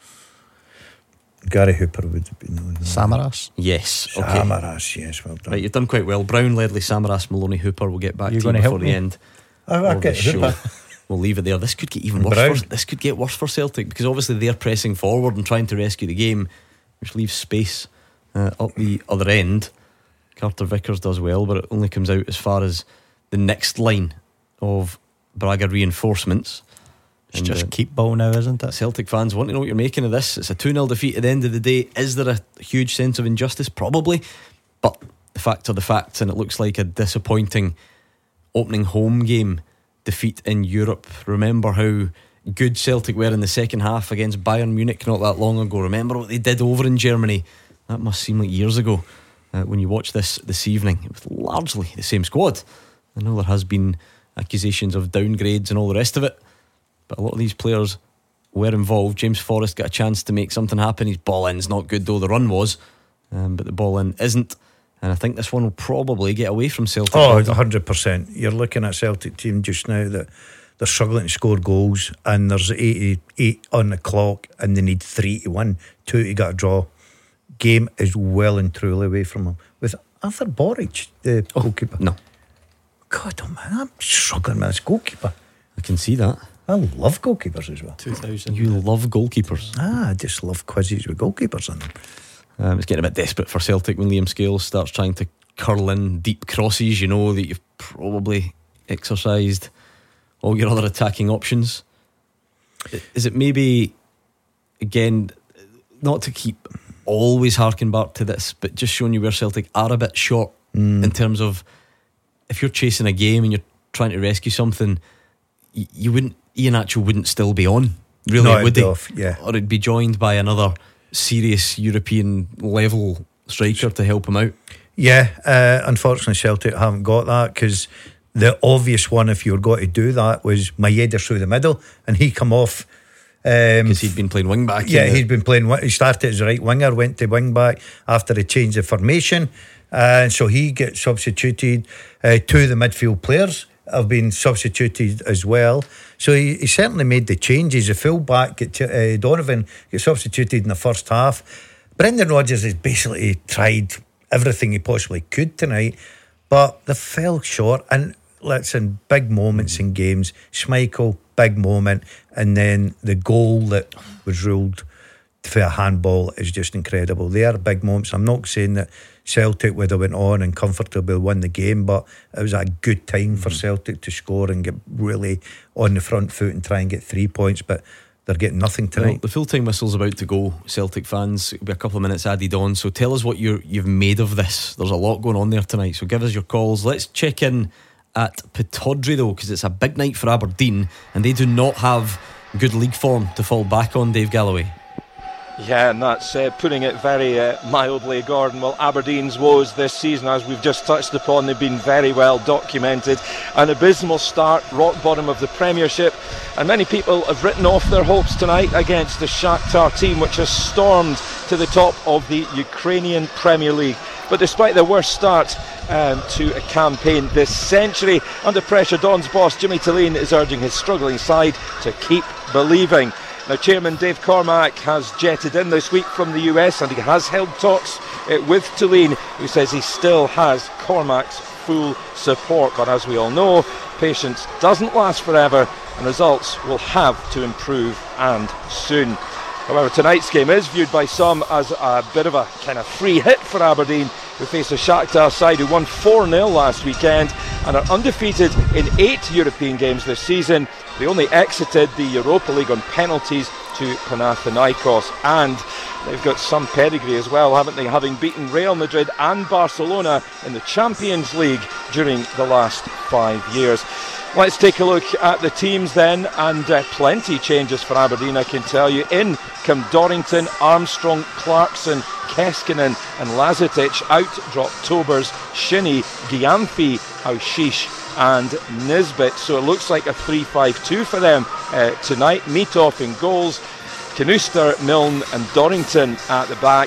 Gary Hooper would have been known. Samaras? Yes. Okay. Samaras, yes, well done. Right, you've done quite well. Brown, Ledley, Samaras, Maloney, Hooper. We'll get back to you gonna before help the me? end. I'll get Hooper. We'll leave it there. This could get even worse. This could get worse for Celtic because obviously they're pressing forward and trying to rescue the game, which leaves space up the other end. Carter Vickers does well, but it only comes out as far as the next line of Braga reinforcements. It's just keep ball now, isn't it? Celtic fans want to know what you're making of this. It's a 2-0 defeat at the end of the day. Is there a huge sense of injustice? Probably. But the facts are the facts, and it looks like a disappointing opening home game defeat in Europe. Remember how good Celtic were in the second half against Bayern Munich not that long ago. Remember what they did over in Germany. That must seem like years ago. When you watch this evening, it was largely the same squad. I know there has been accusations of downgrades and all the rest of it, but a lot of these players were involved. James Forrest got a chance to make something happen. His ball in's not good though, the run was, but the ball in isn't. And I think this one will probably get away from Celtic. Oh, 100%. You're looking at Celtic team just now that they're struggling to score goals, and there's 88 on the clock, and they need 3 to win, 2 to get a draw. Game is well and truly away from them. With Arthur Boric, the goalkeeper. No. God, oh man, I'm struggling with this goalkeeper. I can see that. I love goalkeepers as well. 2000. You love goalkeepers. I just love quizzes with goalkeepers in them. It's getting a bit desperate for Celtic when Liam Scales starts trying to curl in deep crosses. You know that you've probably exercised all your other attacking options. Is it maybe, again, not to keep always harking back to this, but just showing you where Celtic are a bit short in terms of, if you're chasing a game and you're trying to rescue something, you wouldn't, Iheanacho wouldn't still be on, really, no, would he? Yeah. Or it'd be joined by another serious European level striker to help him out. Yeah, unfortunately Celtic haven't got that, because the obvious one, if you were going to do that, was Maeda through the middle, and he come off because he'd been playing wing back. Yeah, he'd been playing. He started as right winger, went to wing back after he changed the formation, and so he gets substituted. 2 of the midfield players have been substituted as well. So he certainly made the changes. The full back, Donovan, gets substituted in the first half. Brendan Rodgers has basically tried everything he possibly could tonight, but they fell short. And listen, big moments in games. Schmeichel, big moment, and then the goal that was ruled for a handball is just incredible. They are big moments. I'm not saying that Celtic would have went on and comfortably won the game, but it was a good time for Celtic to score and get really on the front foot and try and get 3 points, but they're getting nothing tonight. Well, the full-time whistle's about to go, Celtic fans. It'll be a couple of minutes added on, so tell us what you've made of this. There's a lot going on there tonight, so give us your calls. Let's check in at Pittodrie though, because it's a big night for Aberdeen, and they do not have good league form to fall back on, Dave Galloway. Yeah, and that's putting it very mildly, Gordon. Well, Aberdeen's woes this season, as we've just touched upon, they've been very well documented. An abysmal start, rock bottom of the Premiership, and many people have written off their hopes tonight against the Shakhtar team, which has stormed to the top of the Ukrainian Premier League. But despite their worst start to a campaign this century, under pressure, Don's boss Jimmy Tillene is urging his struggling side to keep believing. Now, Chairman Dave Cormack has jetted in this week from the US, and he has held talks with Tillene, who says he still has Cormack's full support. But as we all know, patience doesn't last forever, and results will have to improve, and soon. However, tonight's game is viewed by some as a bit of a kind of free hit for Aberdeen, who face a Shakhtar side who won 4-0 last weekend and are undefeated in 8 European games this season. They only exited the Europa League on penalties to Panathinaikos, and they've got some pedigree as well, haven't they, having beaten Real Madrid and Barcelona in the Champions League during the last 5 years. Let's take a look at the teams then, and plenty changes for Aberdeen, I can tell you. In come Dorrington, Armstrong, Clarkson, Keskinen and Lazetic. Out drop Tobers, Shinnie, Gyamfi, Aushish and Nisbet. So it looks like a 3-5-2 for them tonight. Meathoff in goals, Canuster, Milne and Dorrington at the back.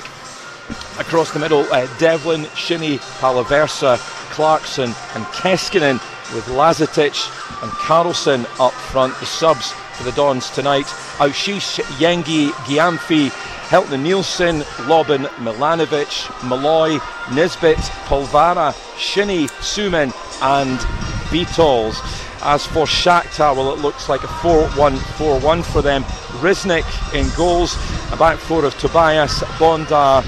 Across the middle, Devlin, Shinnie, Palaversa, Clarkson and Keskinen, with Lazetic and Carlson up front. The subs for the Dons tonight: Aushish, Yengi, Gyamfi, Helton Nielsen, Lobben, Milanovic, Malloy, Nisbet, Polvara, Shinnie, Suman and Beatles. As for Shakhtar, well, it looks like a 4-1-4-1 for them. Riznik in goals, a back four of Tobias, Bondar,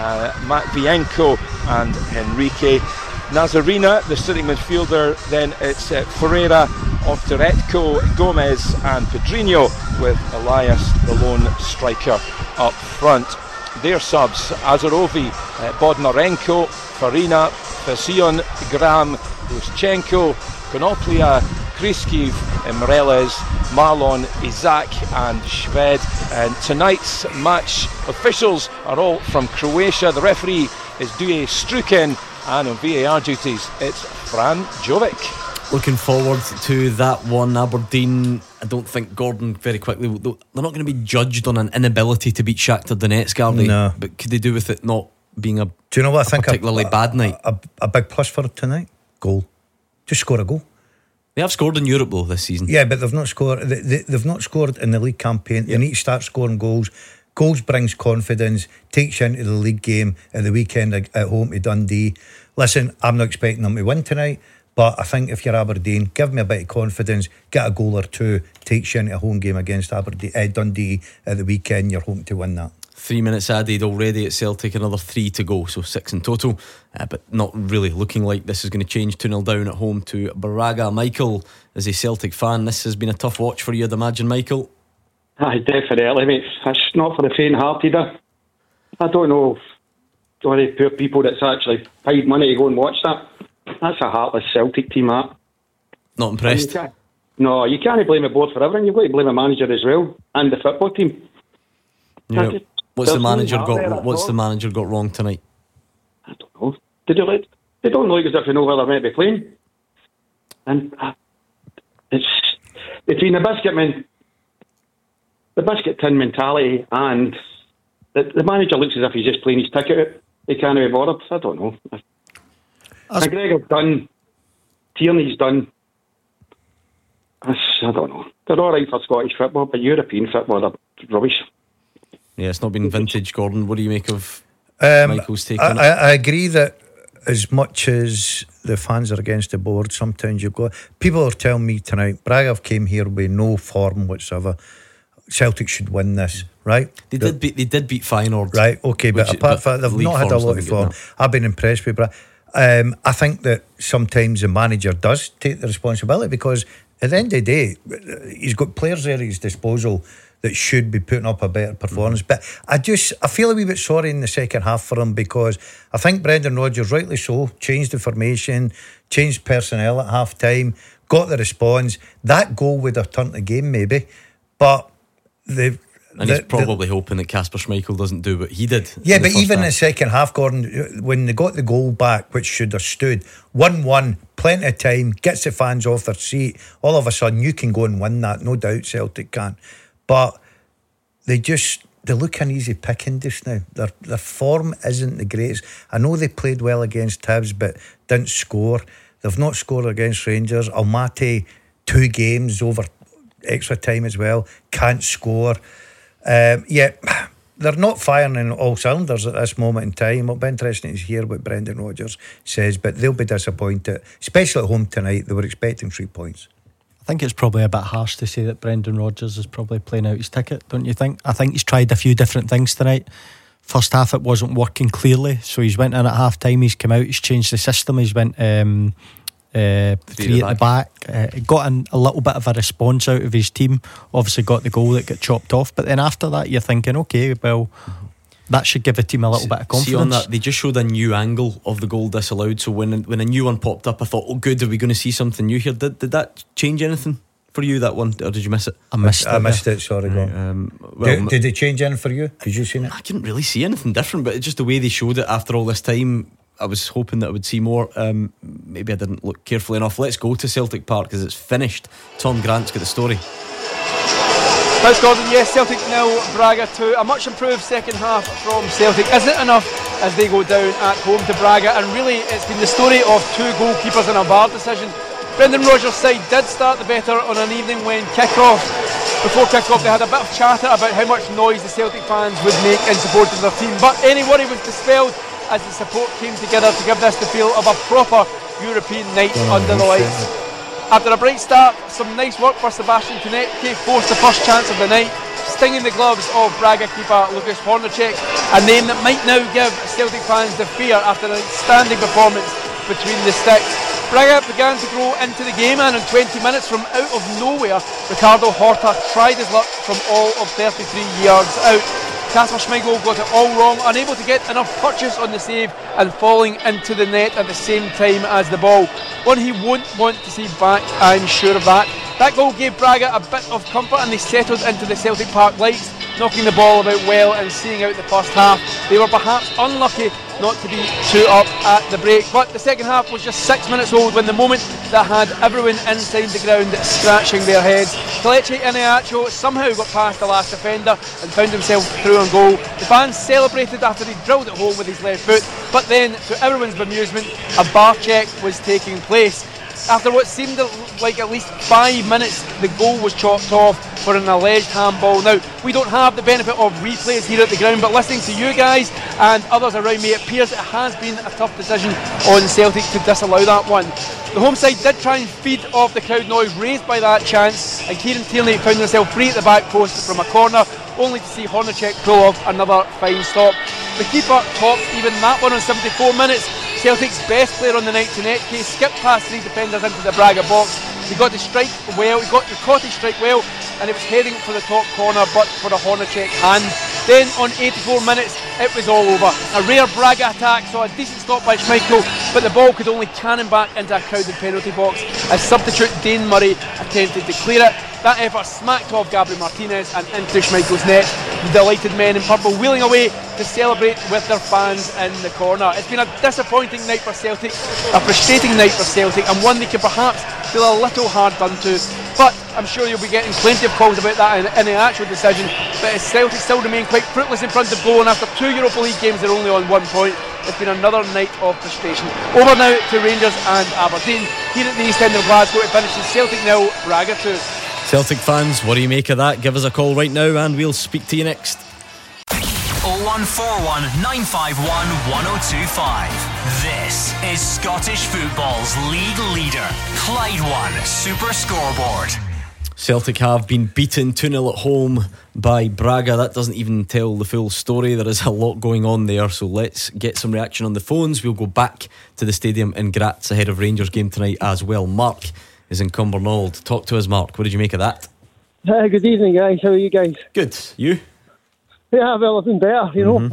Matvienko and Henrique. Nazarina, the sitting midfielder, then it's Ferreira, of Turetko, Gomez and Pedrinho, with Elias, the lone striker, up front. Their subs: Azarovi, Bodnarenko, Farina, Fasion, Gram, Luschenko, Konoplia, Kriskiv, Mreles, Marlon, Isaac and Shved. And tonight's match officials are all from Croatia. The referee is Duje Struken, and on VAR duties it's Fran Jovic. Looking forward to that one. Aberdeen, I don't think, Gordon, very quickly, they're not going to be judged on an inability to beat Shakhtar Donetsk, are they? No. But could they do with it not being a, do you know what I think particularly bad night? A big plus for tonight? Goal. Just score a goal. They have scored in Europe though this season. Yeah, but they've not scored. They've not scored in the league campaign. They need to start scoring goals. Goals brings confidence, takes you into the league game at the weekend at home to Dundee. Listen, I'm not expecting them to win tonight, but I think if you're Aberdeen, give me a bit of confidence, get a goal or two, takes you into a home game against Dundee at the weekend. You're hoping to win that. 3 minutes added already at Celtic, another 3 to go, so 6 in total, but not really looking like this is going to change. 2-0 down at home to Braga. Michael, as a Celtic fan, this has been a tough watch for you, I'd imagine, Michael. Aye, definitely, mate. It's not for the faint-hearted. I don't know any poor people that's actually paid money to go and watch that. That's a heartless Celtic team, that. Not impressed? You can't blame the board for everything. You've got to blame the manager as well, and the football team. Yeah. What's the manager got wrong tonight? I don't know. They don't look as if they know where they're meant to be playing. And it's between the biscuit tin mentality and the manager looks as if he's just playing his ticket out. He can't be bothered. I don't know. McGregor's done. Tierney's done. I don't know. They're all right for Scottish football, but European football, they're rubbish. Yeah, it's not been vintage, Gordon. What do you make of Michael's take on it? I agree that as much as the fans are against the board, sometimes you've got... People are telling me tonight, Braga have came here with no form whatsoever. Celtic should win this, right? They did beat Feyenoord. Right, okay, but apart from that, they've not had a lot of form. I've been impressed with Braga. I think that sometimes the manager does take the responsibility, because at the end of the day, he's got players there at his disposal that should be putting up a better performance. But I feel a wee bit sorry in the second half for him, because I think Brendan Rodgers, rightly so, changed the formation, changed personnel at half time, got the response. That goal would have turned the game maybe, but he's probably hoping that Kasper Schmeichel doesn't do what he did. Yeah, but even in the second half, Gordon, when they got the goal back, which should have stood 1-1, plenty of time, gets the fans off their seat, all of a sudden you can go and win that, no doubt Celtic can. But they look an easy picking just now. Their form isn't the greatest. I know they played well against Hibs but didn't score. They've not scored against Rangers. Almaty, 2 games over extra time as well, can't score. They're not firing in all cylinders at this moment in time. It'll be interesting to hear what Brendan Rodgers says, but they'll be disappointed, especially at home tonight. They were expecting 3 points. I think it's probably a bit harsh to say that Brendan Rodgers is probably playing out his ticket, don't you think? I think he's tried a few different things tonight. First half it wasn't working clearly, so he's went in at half time, he's come out, he's changed the system, he's went 3 at the back, got a little bit of a response out of his team, obviously got the goal that got chopped off, but then after that you're thinking, okay, well, that should give the team a little bit of confidence. See, on that, they just showed a new angle of the goal disallowed, so when a new one popped up I thought, oh good, are we going to see something new here? Did that change anything for you, that one, or did you miss it? I missed it, sorry. Did it change anything for you? Did you see it? I couldn't really see anything different, but it's just the way they showed it after all this time. I was hoping that I would see more. Maybe I didn't look carefully enough. Let's go to Celtic Park because it's finished. Tom Grant's got the story. Thanks, Gordon. Yes, Celtic 0, Braga 2. A much improved second half from Celtic. Is it enough as they go down at home to Braga? And really, it's been the story of 2 goalkeepers and a VAR decision. Brendan Rodgers' side did start the better on an evening when before kick-off, they had a bit of chatter about how much noise the Celtic fans would make in support of their team. But any worry was dispelled as the support came together to give this the feel of a proper European night under the lights. After a bright start, some nice work for Sebastian Konecki, forced the first chance of the night, stinging the gloves of Braga keeper Lukas Hornacek, a name that might now give Celtic fans the fear after an outstanding performance between the sticks. Braga began to grow into the game, and in 20 minutes from out of nowhere, Ricardo Horta tried his luck from all of 33 yards out. Kasper Schmeichel got it all wrong, unable to get enough purchase on the save and falling into the net at the same time as the ball. One he won't want to see back, I'm sure of that. That goal gave Braga a bit of comfort and they settled into the Celtic Park lights, knocking the ball about well and seeing out the first half. They were perhaps unlucky not to be 2 up at the break, but the second half was just 6 minutes old when the moment that had everyone inside the ground scratching their heads. Kelechi Iheanacho somehow got past the last defender and found himself through on goal. The fans celebrated after he drilled it home with his left foot, but then, to everyone's bemusement, a bar check was taking place. After what seemed like at least 5 minutes, the goal was chalked off for an alleged handball. Now, we don't have the benefit of replays here at the ground, but listening to you guys and others around me, it appears it has been a tough decision on Celtic to disallow that one. The home side did try and feed off the crowd noise raised by that chance, and Kieran Tierney found himself free at the back post from a corner, only to see Hornacek pull off another fine stop. The keeper topped even that one on 74 minutes. Celtic's best player on the night, Tonetke, skipped past 3 defenders into the Braga box. He got to strike well, he caught his strike well, and it was heading for the top corner, but for a Hornacek hand. Then on 84 minutes, it was all over. A rare Braga attack saw a decent stop by Schmeichel, but the ball could only cannon back into a crowded penalty box as substitute Dane Murray attempted to clear it. That effort smacked off Gabriel Martinez and into Schmeichel's net. The delighted men in purple wheeling away to celebrate with their fans in the corner. It's been a disappointing night for Celtic, a frustrating night for Celtic, and one they can perhaps feel a little hard done to. But I'm sure you'll be getting plenty of calls about that in the actual decision. But as Celtic still remain quite fruitless in front of goal, and after 2 Europa League games they're only on 1 point, it's been another night of frustration. Over now to Rangers and Aberdeen. Here at the East End of Glasgow, it finishes Celtic 0, Braga 2. Celtic fans, what do you make of that? Give us a call right now and we'll speak to you next. 0141 951 1025. This is Scottish football's league leader, Clyde One Super Scoreboard. Celtic have been beaten 2-0 at home by Braga. That doesn't even tell the full story. There is a lot going on there, so let's get some reaction on the phones. We'll go back to the stadium in Graz ahead of Rangers game tonight as well. Mark is in Cumbernauld. Talk to us, Mark. What did you make of that? Good evening, guys. How are you guys? Good. You? Yeah, well, I've been better, you know.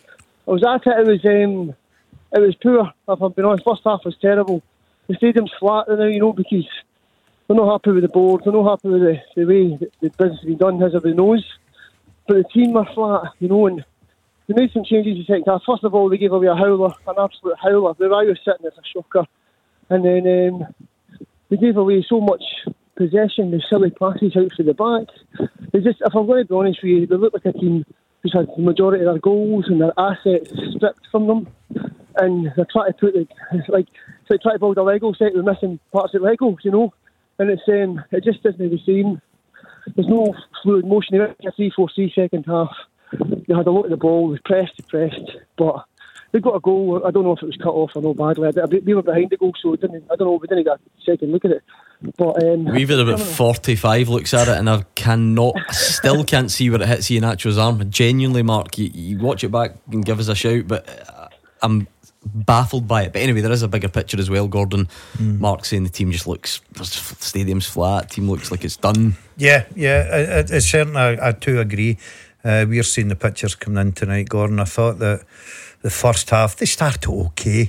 I was at it, it was poor, if I'm being honest. First half was terrible. The stadium's flat now, you know, because they're not happy with the board, they're not happy with the way the business has been done, as everybody knows. But the team were flat, you know, and they made some changes in the second half. First of all, they gave away a howler, an absolute howler. The way I was sitting, it's a shocker. And then they gave away so much possession, the silly passes out for the back. They just, if I'm going to be honest with you, they look like a team who's had the majority of their goals and their assets stripped from them. And they're trying to put it's like trying to build a Lego set with missing parts of Legos, you know. And it just isn't the same. There's no fluid motion. They went a 3-4-3 second half. They had a lot of the ball, was pressed, but they got a goal. I don't know if it was cut off or no badly. We were behind the goal, so I don't know. We didn't get a second look at it. But we've had about 45 looks at it, and I still can't see where it hits Iheanacho's arm. Genuinely, Mark, you watch it back and give us a shout, but I'm baffled by it. But anyway, there is a bigger picture as well, Gordon. Mark saying the team just looks, the stadium's flat, team looks like it's done. Yeah, it's certainly, I too agree. We're seeing the pictures coming in tonight, Gordon. I thought that the first half, they started okay.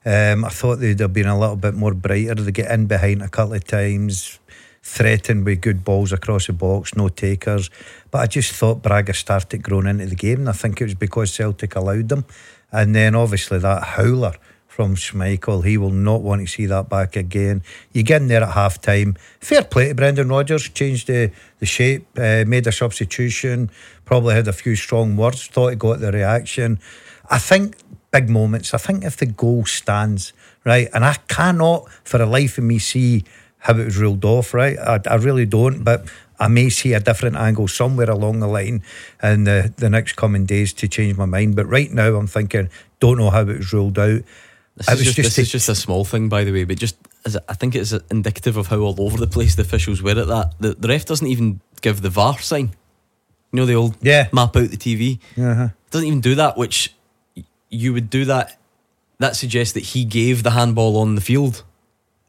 I thought they'd have been a little bit more brighter. They get in behind a couple of times, threatened with good balls across the box, no takers. But I just thought Braga started growing into the game, and I think it was because Celtic allowed them. And then obviously that howler from Schmeichel, he will not want to see that back again. You get in there at half time. Fair play to Brendan Rodgers, changed the shape, made a substitution, probably had a few strong words, thought he got the reaction. I think big moments, I think if the goal stands, right, and I cannot for the life of me see how it was ruled off, right, I really don't, but I may see a different angle somewhere along the line in the next coming days to change my mind. But right now I'm thinking, don't know how it was ruled out. This is just a small thing, by the way, but just I think it's indicative of how all over the place the officials were at that. The ref doesn't even give the VAR sign. You know, the old map out the TV. Doesn't even do that, which you would do that. That suggests that he gave the handball on the field.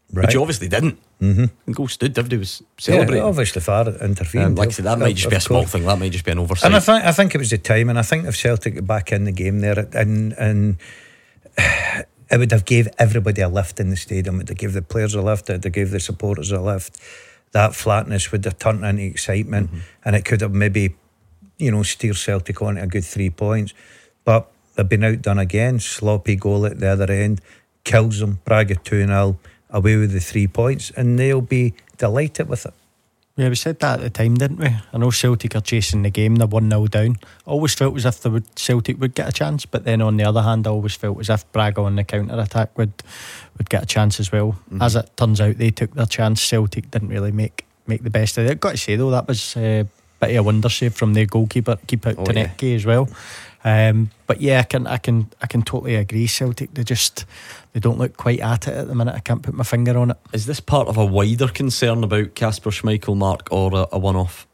which he obviously didn't. The goal stood, everybody was celebrating. Obviously far intervened. Like I said, that might just be a small thing, that might just be an oversight. And I think it was the time, and I think if Celtic got back in the game there, and it would have gave everybody a lift in the stadium. It would have gave the players a lift, it would have gave the supporters a lift. That flatness would have turned into excitement, and it could have maybe, steer Celtic on to a good 3 points. But they've been outdone again. Sloppy goal at the other end kills them. Braga 2-0, away with the 3 points, and they'll be delighted with it. Yeah, we said that at the time, didn't we? I know Celtic are chasing the game, they're 1-0 down. I always felt as if Celtic would get a chance, but then on the other hand, I always felt as if Braga on the counter-attack would get a chance as well. As it turns out, they took their chance. Celtic didn't really make the best of it. I've got to say though, that was a bit of a wonder save from their goalkeeper, keep out Tanecki as well. But yeah, I can totally agree. Celtic, they don't look quite at it at the minute. I can't put my finger on it. Is this part of a wider concern about Kasper Schmeichel, Mark, or a one-off?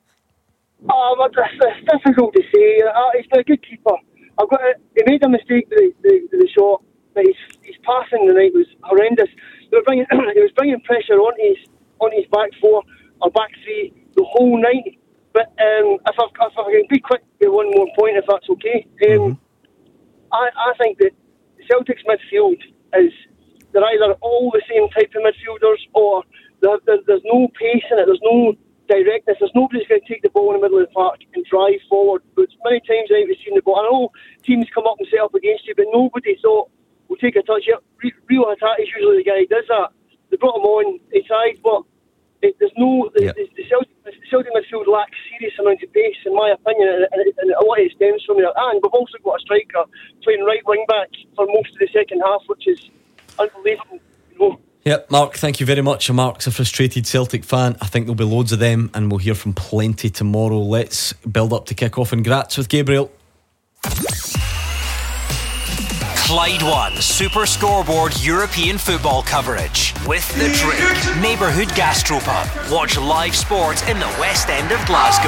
It's difficult to say. He's a good keeper. He made a mistake with the shot, but his passing tonight was horrendous. He was bringing pressure on his back four or back three the whole night. But if I can be quick with one more point, if that's okay, I think that Celtic's midfield they're either all the same type of midfielders, or there's no pace in it, there's no directness, there's nobody's going to take the ball in the middle of the park and drive forward. But many times I've seen the ball, I know teams come up and set up against you, but nobody thought, we'll take a touch. Rio Hatate is usually the guy who does that. They brought him on, he tried, but the Celtic midfield lacks serious amount of pace, in my opinion, and a lot of it stems from there. And we've also got a striker playing right wing back for most of the second half, which is unbelievable. Yep, Mark, thank you very much. Mark's a frustrated Celtic fan. I think there'll be loads of them, and we'll hear from plenty tomorrow. Let's build up to kick off in Graz with Gabriel. Clyde One Super Scoreboard European football coverage with The Drink Neighbourhood Gastropub. Watch live sport in the West End of Glasgow.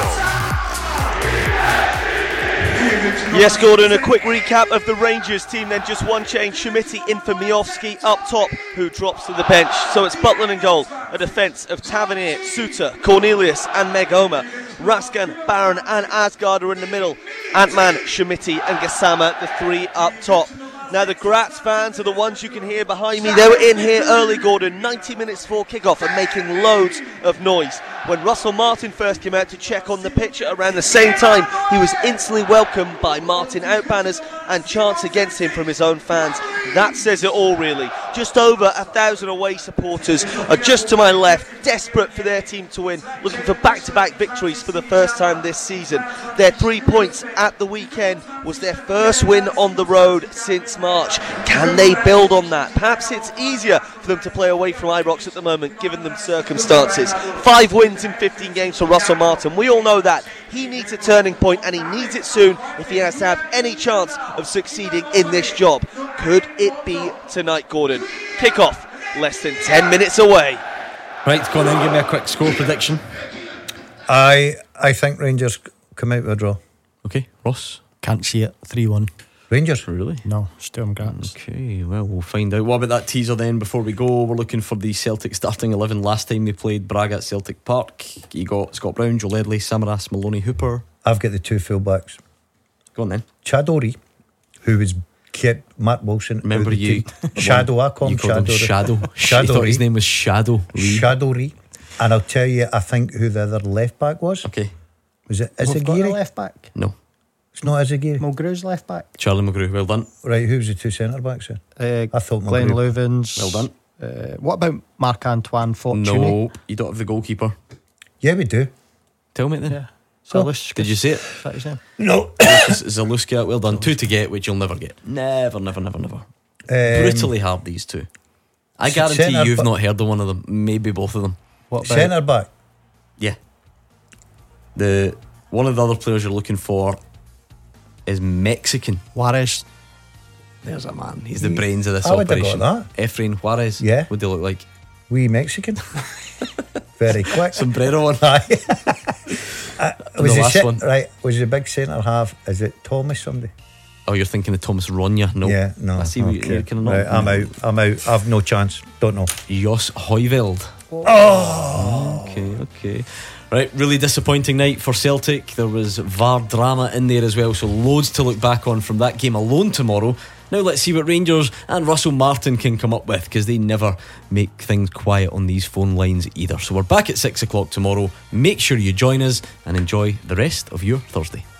Yes, Gordon, a quick recap of the Rangers team, then just one change. Schmitti in for Miofsky up top, who drops to the bench. So it's Butland in goal, a defence of Tavernier, Suter, Cornelius and Megoma. Raskan, Barron and Asgard are in the middle. Antman, Schmitti and Gassama, the three up top. Now the Graz fans are the ones you can hear behind me. They were in here early, Gordon, 90 minutes before kick-off, and making loads of noise. When Russell Martin first came out to check on the pitch at around the same time, he was instantly welcomed by Martin outbanners and chants against him from his own fans. That says it all, really. Just over 1,000 away supporters are just to my left, desperate for their team to win, looking for back-to-back victories for the first time this season. Their 3 points at the weekend was their first win on the road since March. Can they build on that? Perhaps it's easier for them to play away from Ibrox at the moment, given them circumstances. 5 wins in 15 games for Russell Martin. We all know that. He needs a turning point, and he needs it soon if he has to have any chance of succeeding in this job. Could it be tonight, Gordon? Kick-off less than 10 minutes away. Right, go on then, give me a quick score prediction. I think Rangers come out with a draw. Okay, Ross? Can't see it. 3-1. Rangers? Really? No, Sturm Graz. Okay, well, we'll find out. What about that teaser then before we go? We're looking for the Celtic starting 11. Last time they played Braga at Celtic Park, you got Scott Brown, Joe Ledley, Samaras, Maloney, Hooper. I've got the two full-backs. Go on then. Chadori, who was kept Matt Wilson. Remember you? Shadow, I call him Shadow. Shadow. He thought his name was Shadow. Shadowry. And I'll tell you, I think who the other left back was. Okay. Was it We've got a Izagiri? left back. No. It's not Izagiri. Mulgrew's left back. Charlie Mulgrew, well done. Right, who's the two centre backs then? I thought Glenn Mulgrew. Louvens. Well done. What about Marc-Antoine Fortuny? No, you don't have the goalkeeper. Yeah, we do. Tell me then. Yeah. Did you say it? Is that his name? No. Zaluska, well done. 2 to get, which you'll never get. Never. Brutally hard, these two. I guarantee you've not heard of one of them. Maybe both of them. What about centre back? Yeah. One of the other players you're looking for is Mexican. Juarez. There's a man. He's the brains of this I would have operation. got that. Efrain Juarez. Yeah. What do they look like? Wee Mexican. Very quick. Sombrero one. Was the last one. Right, was the big centre half, is it Thomas somebody? Oh, you're thinking of Thomas Ronja? No. Yeah, no. I see what you're kind of not. Right, I'm out. I've no chance. Don't know. Jos Højveld. Oh. Okay. Right, really disappointing night for Celtic. There was VAR drama in there as well, so loads to look back on from that game alone tomorrow. Now let's see what Rangers and Russell Martin can come up with, because they never make things quiet on these phone lines either. So we're back at 6 o'clock tomorrow. Make sure you join us and enjoy the rest of your Thursday.